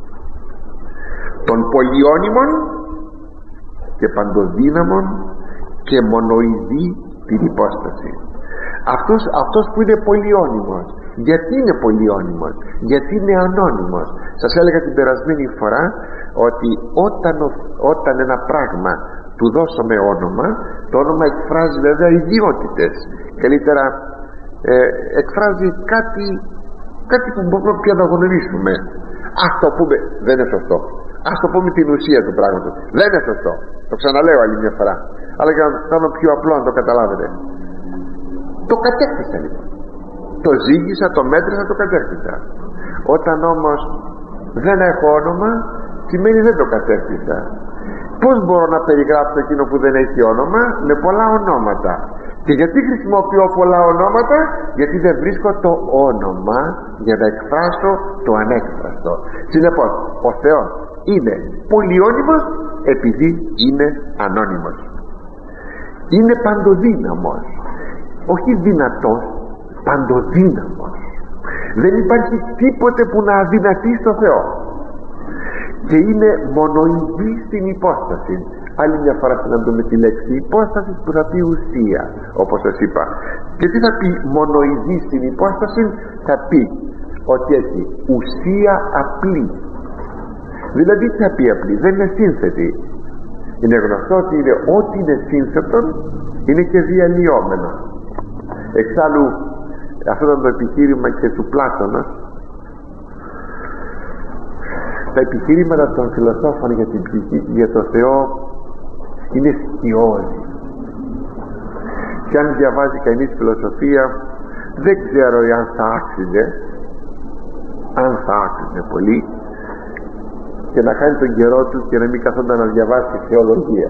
Τον πολυώνυμον και παντοδύναμον και μονοειδή την υπόσταση. Αυτός που είναι πολυώνυμος, γιατί είναι πολυώνυμος? Γιατί είναι ανώνυμος. Σας έλεγα την περασμένη φορά ότι όταν ένα πράγμα του δώσαμε όνομα, το όνομα εκφράζει βέβαια ιδιότητες, καλύτερα εκφράζει κάτι που μπορούμε να αναγνωρίσουμε. Ας το πούμε, δεν είναι σωστό, ας το πούμε την ουσία του πράγματος, δεν είναι σωστό, το ξαναλέω άλλη μια φορά, αλλά για να κάνω πιο απλό να το καταλάβετε. Το κατέκτησα λοιπόν, το ζήγησα, το μέτρησα, το κατέκτησα. Όταν όμως δεν έχω όνομα, σημαίνει δεν το κατέκτησα. Πώς μπορώ να περιγράψω εκείνο που δεν έχει όνομα? Με πολλά ονόματα. Και γιατί χρησιμοποιώ πολλά ονόματα? Γιατί δεν βρίσκω το όνομα για να εκφράσω το ανέκφραστο. Συνεπώς ο Θεός είναι πολυώνυμος επειδή είναι ανώνυμος. Είναι παντοδύναμος, όχι δυνατός, παντοδύναμος. Δεν υπάρχει τίποτε που να αδυνατεί στο Θεό. Και είναι μονοειδή στην υπόσταση. Άλλη μια φορά συναντούμε τη λέξη υπόσταση που θα πει ουσία, όπως σας είπα. Και τι θα πει μονοειδή στην υπόσταση? Θα πει ότι έχει ουσία απλή. Δηλαδή τι θα πει απλή? Δεν είναι σύνθετη. Είναι γνωστό ότι είναι ό,τι είναι σύνθετο είναι και διαλυόμενο. Εξάλλου αυτό ήταν το επιχείρημα και του Πλάτωνα. Τα επιχειρήματα των φιλοσόφων για την ψυχή και για το Θεό είναι σκιώδη, και αν διαβάζει κανείς φιλοσοφία δεν ξέρω αν θα άξιζε πολύ και να κάνει τον καιρό του και να μην καθόταν να διαβάσει θεολογία.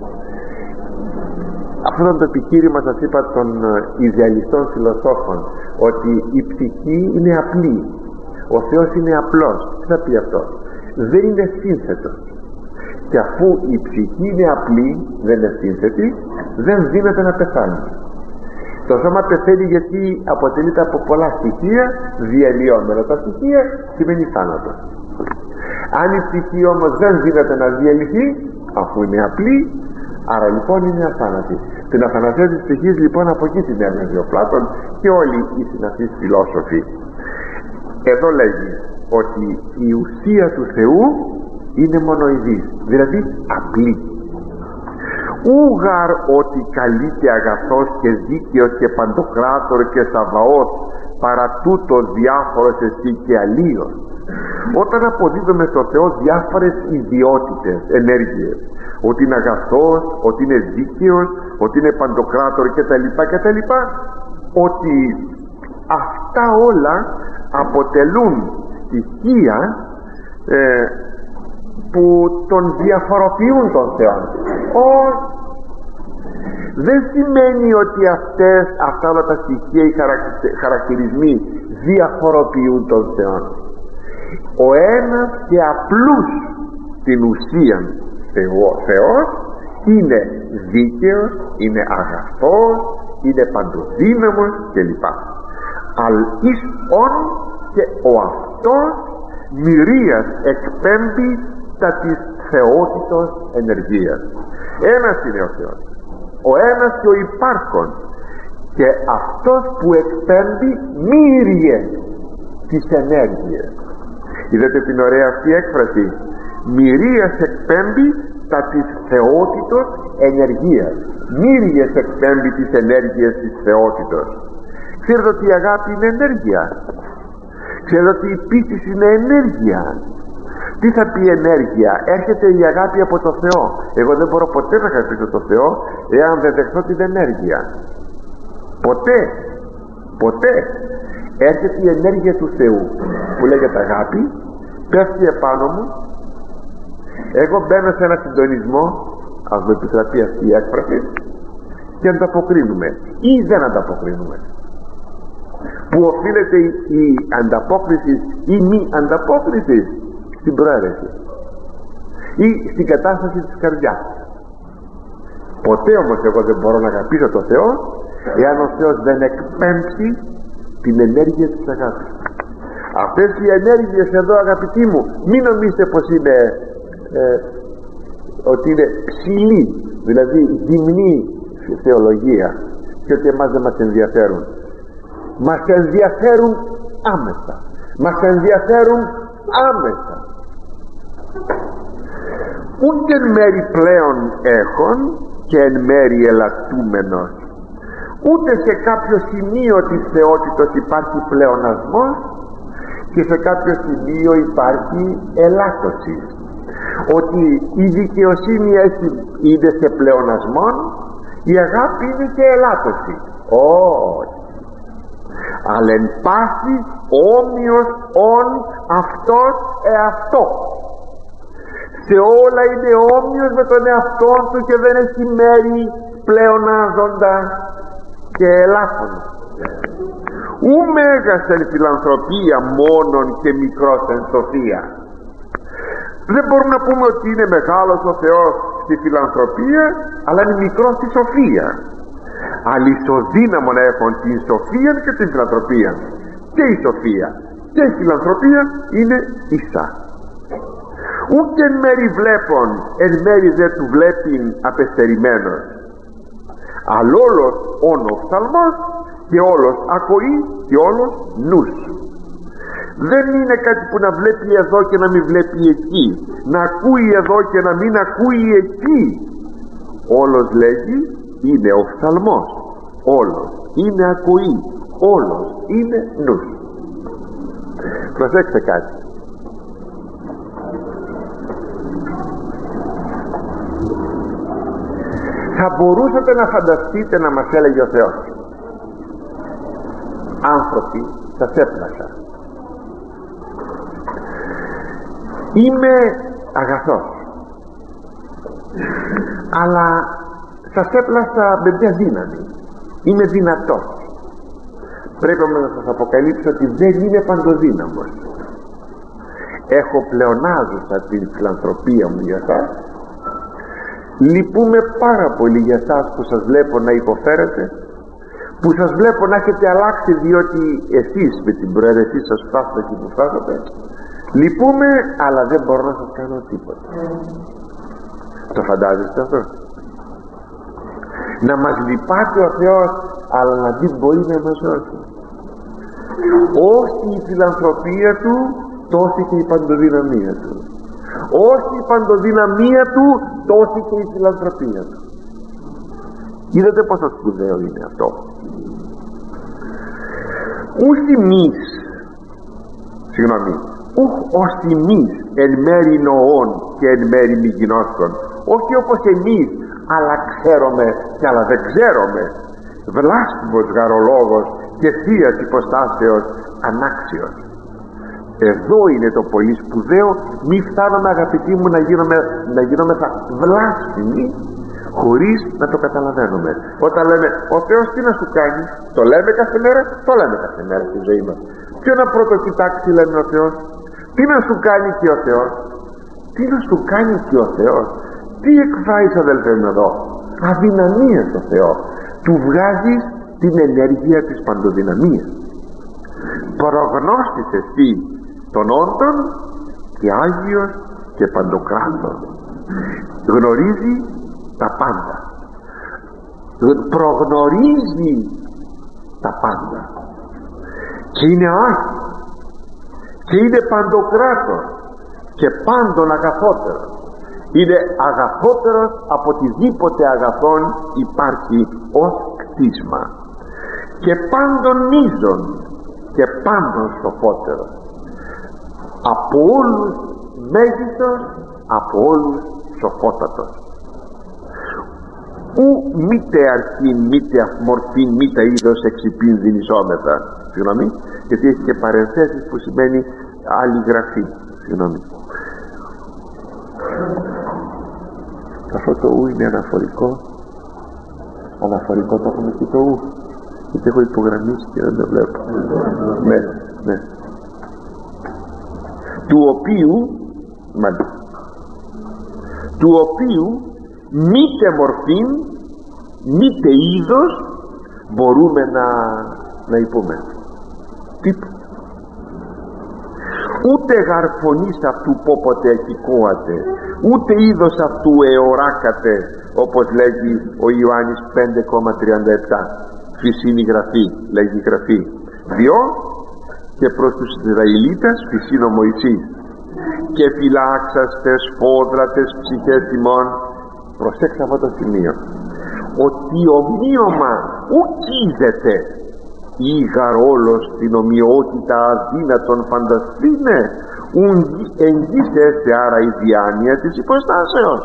Αυτό ήταν το επιχείρημα, σας είπα, των ιδεαλιστών φιλοσόφων, ότι η ψυχή είναι απλή, ο Θεός είναι απλός. Τι θα πει αυτό? Δεν είναι σύνθετος, και αφού η ψυχή είναι απλή, δεν είναι σύνθετη, δεν δύναται να πεθάνει. Το σώμα πεθαίνει γιατί αποτελείται από πολλά στοιχεία, διαλυόμενα τα στοιχεία σημαίνει θάνατος. Αν η ψυχή όμως δεν δύναται να διαλυθεί, αφού είναι απλή, άρα λοιπόν είναι αθάνατη. Την αθανασία της ψυχής λοιπόν από εκεί την έβγαζε ο Πλάτων και όλοι οι συναφείς φιλόσοφοι. Εδώ λέγει ότι η ουσία του Θεού είναι μονοειδής, δηλαδή απλή. Ούγαρ ότι καλείται αγαθός και δίκαιος και παντοκράτορ και σαβαός, παρά τούτο διάφορος εσύ και αλλίος. Όταν αποδίδουμε στο Θεό διάφορες ιδιότητες, ενέργειες, ότι είναι αγαθός, ότι είναι δίκαιος, ότι είναι παντοκράτορ κτλ, ότι αυτά όλα αποτελούν στοιχεία που τον διαφοροποιούν τον Θεό. Όχι, δεν σημαίνει ότι αυτά όλα τα στοιχεία, οι χαρακτηρισμοί διαφοροποιούν τον Θεό. Ο ένας και απλούς την ουσία Θεός είναι δίκαιος, είναι αγαθός, είναι παντοδύναμος κλπ. Αλ εις ον και ο αυτός μυρίας εκπέμπει τα της θεότητος ενεργείας. Ένας είναι ο Θεός, ο ένας και ο υπάρχον, και αυτός που εκπέμπει μύριες τις ενέργειες. Είδατε την ωραία αυτή έκφραση? Μυρίας εκπέμπει τα της θεότητος ενεργείας. Μύριες εκπέμπει τις ενέργειες της θεότητος. Ξέρετε ότι η αγάπη είναι ενέργεια. Ξέρετε ότι η πίστη είναι ενέργεια. Τι θα πει ενέργεια? Έρχεται η αγάπη από το Θεό. Εγώ δεν μπορώ ποτέ να αγαπήσω το Θεό εάν δεν δεχθώ την ενέργεια. Ποτέ. Έρχεται η ενέργεια του Θεού που λέγεται αγάπη, πέφτει επάνω μου, εγώ μπαίνω σε ένα συντονισμό, ας μου επιτραπεί αυτή η έκφραση, και ανταποκρίνουμε ή δεν ανταποκρίνουμε. Που οφείλεται η ανταπόκριση ή μη ανταπόκριση στην προαίρεση ή στην κατάσταση της καρδιάς. Ποτέ όμως εγώ δεν μπορώ να αγαπήσω το Θεό εάν ο Θεός δεν εκπέμψει την ενέργεια της αγάπης. Αυτές οι ενέργειες εδώ, αγαπητοί μου, μην νομίζετε πως είναι ότι είναι ψηλή, δηλαδή γυμνή θεολογία, και ότι εμάς δεν μας ενδιαφέρουν. Μας ενδιαφέρουν άμεσα. Ούτε εν μέρη πλέον έχων και εν μέρη ελαττούμενος. Ούτε σε κάποιο σημείο της θεότητος υπάρχει πλεονασμός και σε κάποιο σημείο υπάρχει ελάττωση. Ότι η δικαιοσύνη είναι σε πλεονασμό, η αγάπη είναι σε ελάττωση. Όχι. Αλλά εν πάση όμοιος ον αυτός εαυτό. Σε όλα είναι όμοιος με τον εαυτό του και δεν έχει μέρη πλεονάζοντα και ελάττων. Ου μέγας εν φιλανθρωπία μόνον και μικρός εν σοφία. Δεν μπορούμε να πούμε ότι είναι μεγάλος ο Θεός στη φιλανθρωπία, αλλά είναι μικρός στη σοφία. Αλυσοδύναμον έχουν την σοφία και την φιλανθρωπία. Και η σοφία και η φιλανθρωπία είναι ίσα. Ούτε εν μέρη βλέπων, εν μέρη δε του βλέπειν απεστερημένος. Αλλά όλος όν οφθαλμός και όλος ακοή και όλος νους. Δεν είναι κάτι που να βλέπει εδώ και να μην βλέπει εκεί, να ακούει εδώ και να μην ακούει εκεί. Όλος, λέγει, είναι οφθαλμός, όλος είναι ακοή, όλος είναι νους. Προσέξτε κάτι. Θα μπορούσατε να φανταστείτε να μας έλεγε ο Θεός: άνθρωποι, σας έπλασα, είμαι αγαθός, αλλά σας έπλασα με μια δύναμη, είμαι δυνατός. Πρέπει όμως να σας αποκαλύψω ότι δεν είμαι παντοδύναμος. Έχω πλεονάζουσα την φιλανθρωπία μου για σας. Λυπούμε πάρα πολύ για εσάς που σας βλέπω να υποφέρετε, που σας βλέπω να έχετε αλλάξει, διότι εσείς με την προαίρεσή σας φτάσατε εκεί που φτάσατε. Λυπούμε, αλλά δεν μπορώ να σας κάνω τίποτα. Το φαντάζεστε αυτό? Να μας λυπάται ο Θεός, αλλά να μην μπορεί να μας σώσει. Όχι η φιλανθρωπία του, τόσο και η παντοδυναμία του. Όχι η παντοδυναμία του, τόσο και η φιλανθρωπία του. Είδατε πόσο σπουδαίο είναι αυτό? Ους ημείς, ως ημείς εν μέρη νοών και εν μέρη μη γινώσκων. Όχι όπως εμείς, αλλά ξέρουμε και άλλα δεν ξέρουμε. Βλάσφημος γαρολόγος και θείας υποστάσεως ανάξιος. Εδώ είναι το πολύ σπουδαίο. Μη φτάνουμε, αγαπητοί μου, να γινόμεθα βλάσφημοι χωρίς να το καταλαβαίνουμε. Όταν λέμε ο Θεός τι να σου κάνει, το λέμε κάθε μέρα, το λέμε κάθε μέρα στη ζωή μας. Ποιο να πρώτο κοιτάξει, λέμε ο Θεός? Τι να σου κάνει και ο Θεός? Τι να σου κάνει και ο Θεός? Τι εκφράζεις, αδελφέ μου, εδώ? Αδυναμία στο Θεό. Του βγάζεις την ενέργεια της παντοδυναμίας. Προγνώστης εσύ των όντων και Άγιος και Παντοκράτορ. Γνωρίζει τα πάντα, προγνωρίζει τα πάντα και είναι Άγιος και είναι Παντοκράτορ και πάντων αγαθότερος. Είναι αγαθότερος από οτιδήποτε αγαθόν υπάρχει ως κτίσμα και πάντων μείζων και πάντων σοφότερος, από όλους μέγιστος, από όλους σοφότατος. Ου μήτε αρχήν, μήτε μορφήν, μήτε είδος εξυπήν δυνησόμεθα. Συγγνώμη, γιατί έχει και παρενθέσεις που σημαίνει άλλη γραφή. Συγγνώμη. Αυτό το ου είναι αναφορικό. Αναφορικό το έχουμε και το ου. Γιατί έχω υπογραμμίσει και δεν το βλέπω. Ναι, ναι. Του οποίου, μάλιστα, του οποίου μήτε μορφήν, μήτε είδος μπορούμε να υπούμε. Τίποτα. Ούτε γαρφωνής αυτού πόποτε εκηκόατε, ούτε είδος αυτού εωράκατε, όπως λέγει ο Ιωάννης 5,37. Φυσίνη γραφή, λέγει η γραφή. Διό και προς τους Ισραηλίτας φυσίνο Μωυσής και φυλάξαστε σφόδρατες ψυχές ημών. Προσέξτε αυτό το σημείο, ότι ομοίωμα ουκίζεται ή γαρόλος την ομοιότητα αδύνατον φανταστήνε εγγύσεστε άρα η διάνοια της υποστάσεως.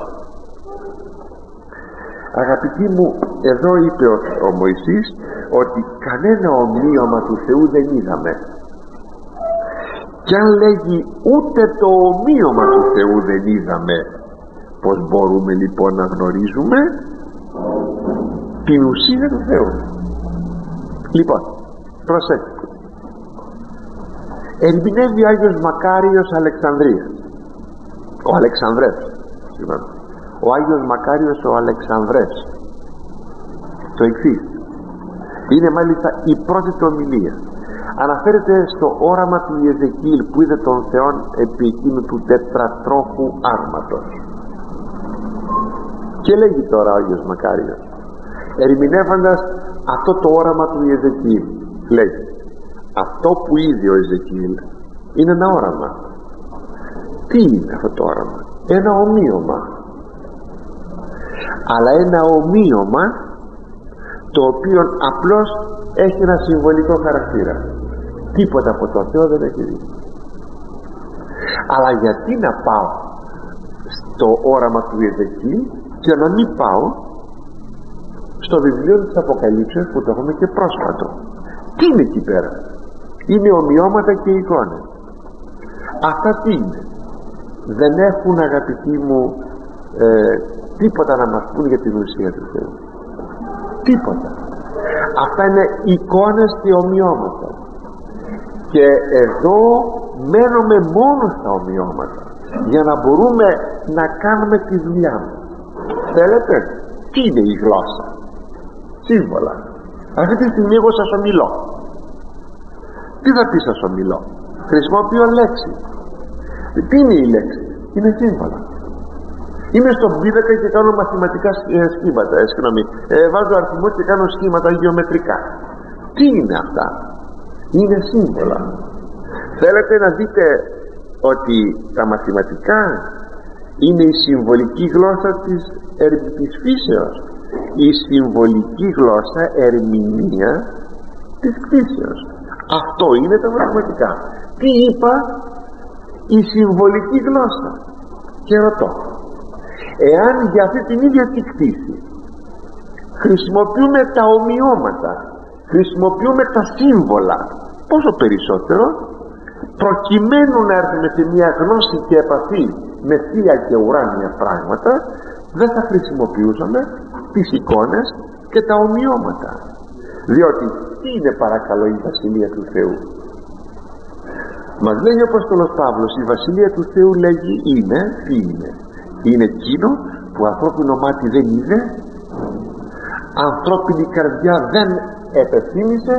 Αγαπητοί μου, εδώ είπε ο Μωυσής ότι κανένα ομοίωμα του Θεού δεν είδαμε, και αν λέγει ούτε το ομοίωμα του Θεού δεν είδαμε, πως μπορούμε λοιπόν να γνωρίζουμε την ουσία του Θεού? Λοιπόν, προσέξτε, ερμηνεύει ο Άγιος Μακάριος Αλεξανδρίας, ο Αλεξανδρές, συγγνώμη, ο Άγιος Μακάριος ο Αλεξανδρές, το εξής. Είναι μάλιστα η πρώτη του ομιλία. Αναφέρεται στο όραμα του Ιεζεκίλ που είδε τον Θεόν επί εκείνου του τετρατρόφου άρματος. Και λέγει τώρα ο Άγιος Μακάριος, ερμηνεύοντας αυτό το όραμα του Ιεζεκίλ, λέγει: αυτό που είδε ο Ιεζεκίλ είναι ένα όραμα. Τι είναι αυτό το όραμα? Ένα ομοίωμα, αλλά ένα ομοίωμα το οποίο απλώς έχει ένα συμβολικό χαρακτήρα. Τίποτα από το Θεό δεν έχει δει. Αλλά γιατί να πάω στο όραμα του Ιεζεκιήλ και να μην πάω στο βιβλίο της Αποκαλύψεως που το έχουμε και πρόσφατο? Τι είναι εκεί πέρα? Είναι ομοιώματα και εικόνες. Αυτά τι είναι? Δεν έχουν, αγαπητοί μου, τίποτα να μας πούν για την ουσία του Θεού. Τίποτα. Αυτά είναι εικόνες και ομοιώματα. Και εδώ μένουμε μόνο στα ομοιώματα για να μπορούμε να κάνουμε τη δουλειά μας. Θέλετε? Τι είναι η γλώσσα? Σύμβολα. Αυτή τη στιγμή εγώ σας ομιλώ. Τι θα πει σας ομιλώ? Χρησιμοποιώ λέξη. Τι είναι η λέξη? Είναι σύμβολα. Είμαι στον πίνακα και κάνω μαθηματικά σχήματα, βάζω αριθμούς και κάνω σχήματα γεωμετρικά. Τι είναι αυτά? Είναι σύμβολα. Θέλετε να δείτε ότι τα μαθηματικά είναι η συμβολική γλώσσα της φύσεως, η συμβολική γλώσσα ερμηνεία της φύσεως. Αυτό είναι τα μαθηματικά. Τι είπα? Η συμβολική γλώσσα. Και ρωτώ, εάν για αυτή την ίδια τη κτήση χρησιμοποιούμε τα ομοιώματα, χρησιμοποιούμε τα σύμβολα, πόσο περισσότερο προκειμένου να έρθουμε σε μια γνώση και επαφή με θεία και ουράνια πράγματα, δεν θα χρησιμοποιούσαμε τις εικόνες και τα ομοιώματα. Διότι τι είναι, παρακαλώ, η Βασιλεία του Θεού? Μας λέει ο Απόστολος Παύλος, η Βασιλεία του Θεού, λέγει, είναι, τι είναι? Είναι εκείνο που ανθρώπινο μάτι δεν είδε, ανθρώπινη καρδιά δεν επευθύμησε.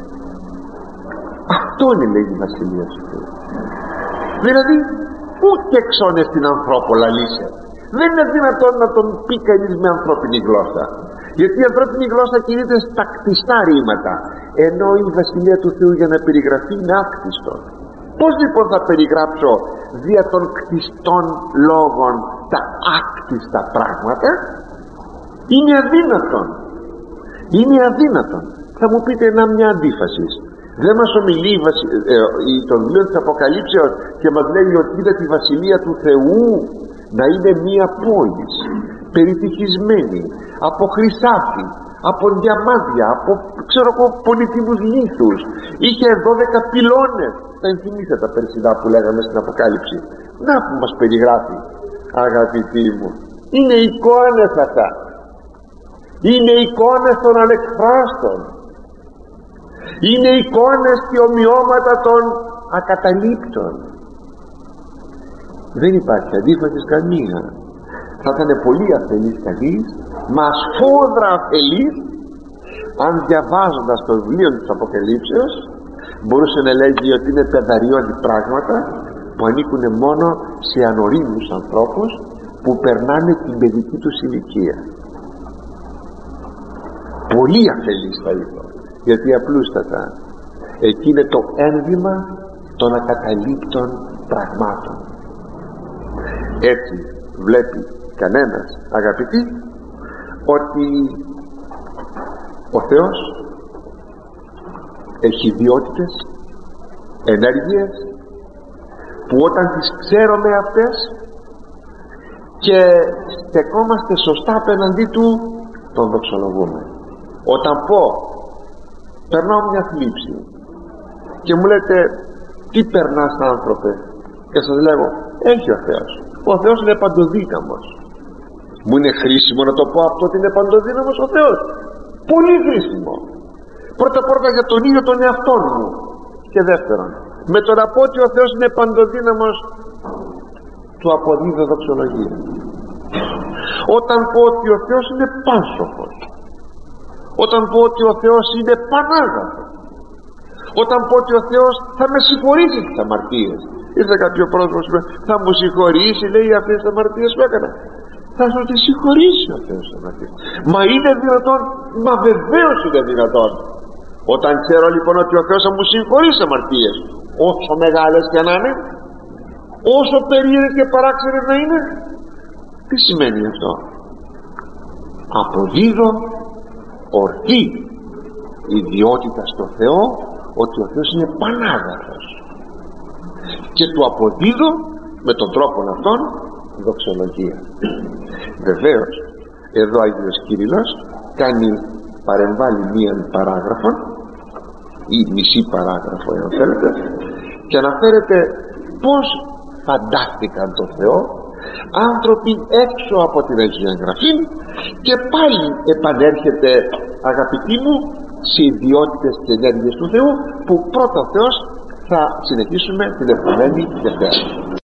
Αυτό είναι, λέει, η Βασιλεία του Θεού. Δηλαδή ούτε εξώνες την ανθρώπο λαλήσε. Δεν είναι δυνατόν να τον πει κανείς με ανθρώπινη γλώσσα, γιατί η ανθρώπινη γλώσσα κινείται στα κτιστά ρήματα, ενώ η Βασιλεία του Θεού για να περιγραφεί είναι άκτιστο. Πώς λοιπόν θα περιγράψω δια των κτιστών λόγων τα άκτιστα πράγματα? Είναι αδύνατον. Είναι αδύνατον. Θα μου πείτε μια αντίφαση. Δεν μας ομιλεί το βιβλίο της Αποκαλύψεως και μας λέει ότι είδα τη Βασιλεία του Θεού να είναι μία πόλη περιτυχισμένη από χρυσάφι, από διαμάντια, από πολύτιμους λίθους, είχε 12 πυλώνες. Θα ενθυμίστε τα περσινά που λέγαμε στην Αποκάλυψη. Να που μας περιγράφει, αγαπητοί μου. Είναι εικόνες αυτά. Είναι εικόνες των ανεκφράστων. Είναι εικόνες και ομοιώματα των ακαταλήπτων. Δεν υπάρχει αντίφαση καμία. Θα ήταν πολύ αφελής κανείς, μα σφόδρα αφελής, αν διαβάζοντας το βιβλίο της Αποκαλύψεως μπορούσε να λέγει ότι είναι παιδαριώδη πράγματα που ανήκουν μόνο σε ανορίμους ανθρώπους που περνάνε την παιδική τους ηλικία. Πολύ αφελής θα είπα, γιατί απλούστατα εκεί είναι το ένδυμα των ακαταλήπτων πραγμάτων. Έτσι βλέπει κανένας, αγαπητοί, ότι ο Θεός έχει ιδιότητες, ενέργειες που όταν τις ξέρουμε αυτές και στεκόμαστε σωστά απέναντί του, τον δοξολογούμε. Όταν πω, περνάω μια θλίψη και μου λέτε, τι περνάς άνθρωπε? Και σας λέγω, έχει ο Θεός. Ο Θεός είναι παντοδύναμος. Μου είναι χρήσιμο να το πω αυτό ότι είναι παντοδύναμος ο Θεός? Πολύ χρήσιμο. Πρώτα για τον ίδιο τον εαυτό μου, και δεύτερον με το να πω ότι ο Θεός είναι παντοδύναμος, του αποδίδω δοξολογία. Όταν πω ότι ο Θεός είναι πάνσοφος, όταν πω ότι ο Θεός είναι πανάγαθος, όταν πω ότι ο Θεός θα με συγχωρήσει τις αμαρτίες. Ήρθε κάποιο πρόσωπος που θα μου συγχωρήσει, λέει, αυτές τις αμαρτίες που έκανα. Θα σου τις συγχωρήσει ο Θεός τις αμαρτίες. Μα είναι δυνατόν? Μα βεβαίως είναι δυνατόν. Όταν ξέρω λοιπόν ότι ο Θεός θα μου συγχωρήσει τις αμαρτίες, όσο μεγάλες και να είναι, όσο περίεργες και παράξενες να είναι, τι σημαίνει αυτό? Αποδίδω ορθή ιδιότητα στο Θεό, ότι ο Θεός είναι πανάγαθος, και του αποδίδω με τον τρόπο αυτόν δοξολογία. Βεβαίως εδώ ο Άγιος Κύριλλος παρεμβάλλει μία παράγραφο ή μισή παράγραφο, εάν θέλετε, και αναφέρεται πως φαντάστηκαν τον Θεό άνθρωποι έξω από την Αγία Γραφή, και πάλι επανέρχεται, αγαπητοί μου, σε ιδιότητες και ενέργειες του Θεού, που πρώτα ο Θεός θα συνεχίσουμε την επόμενη Δευτέρα.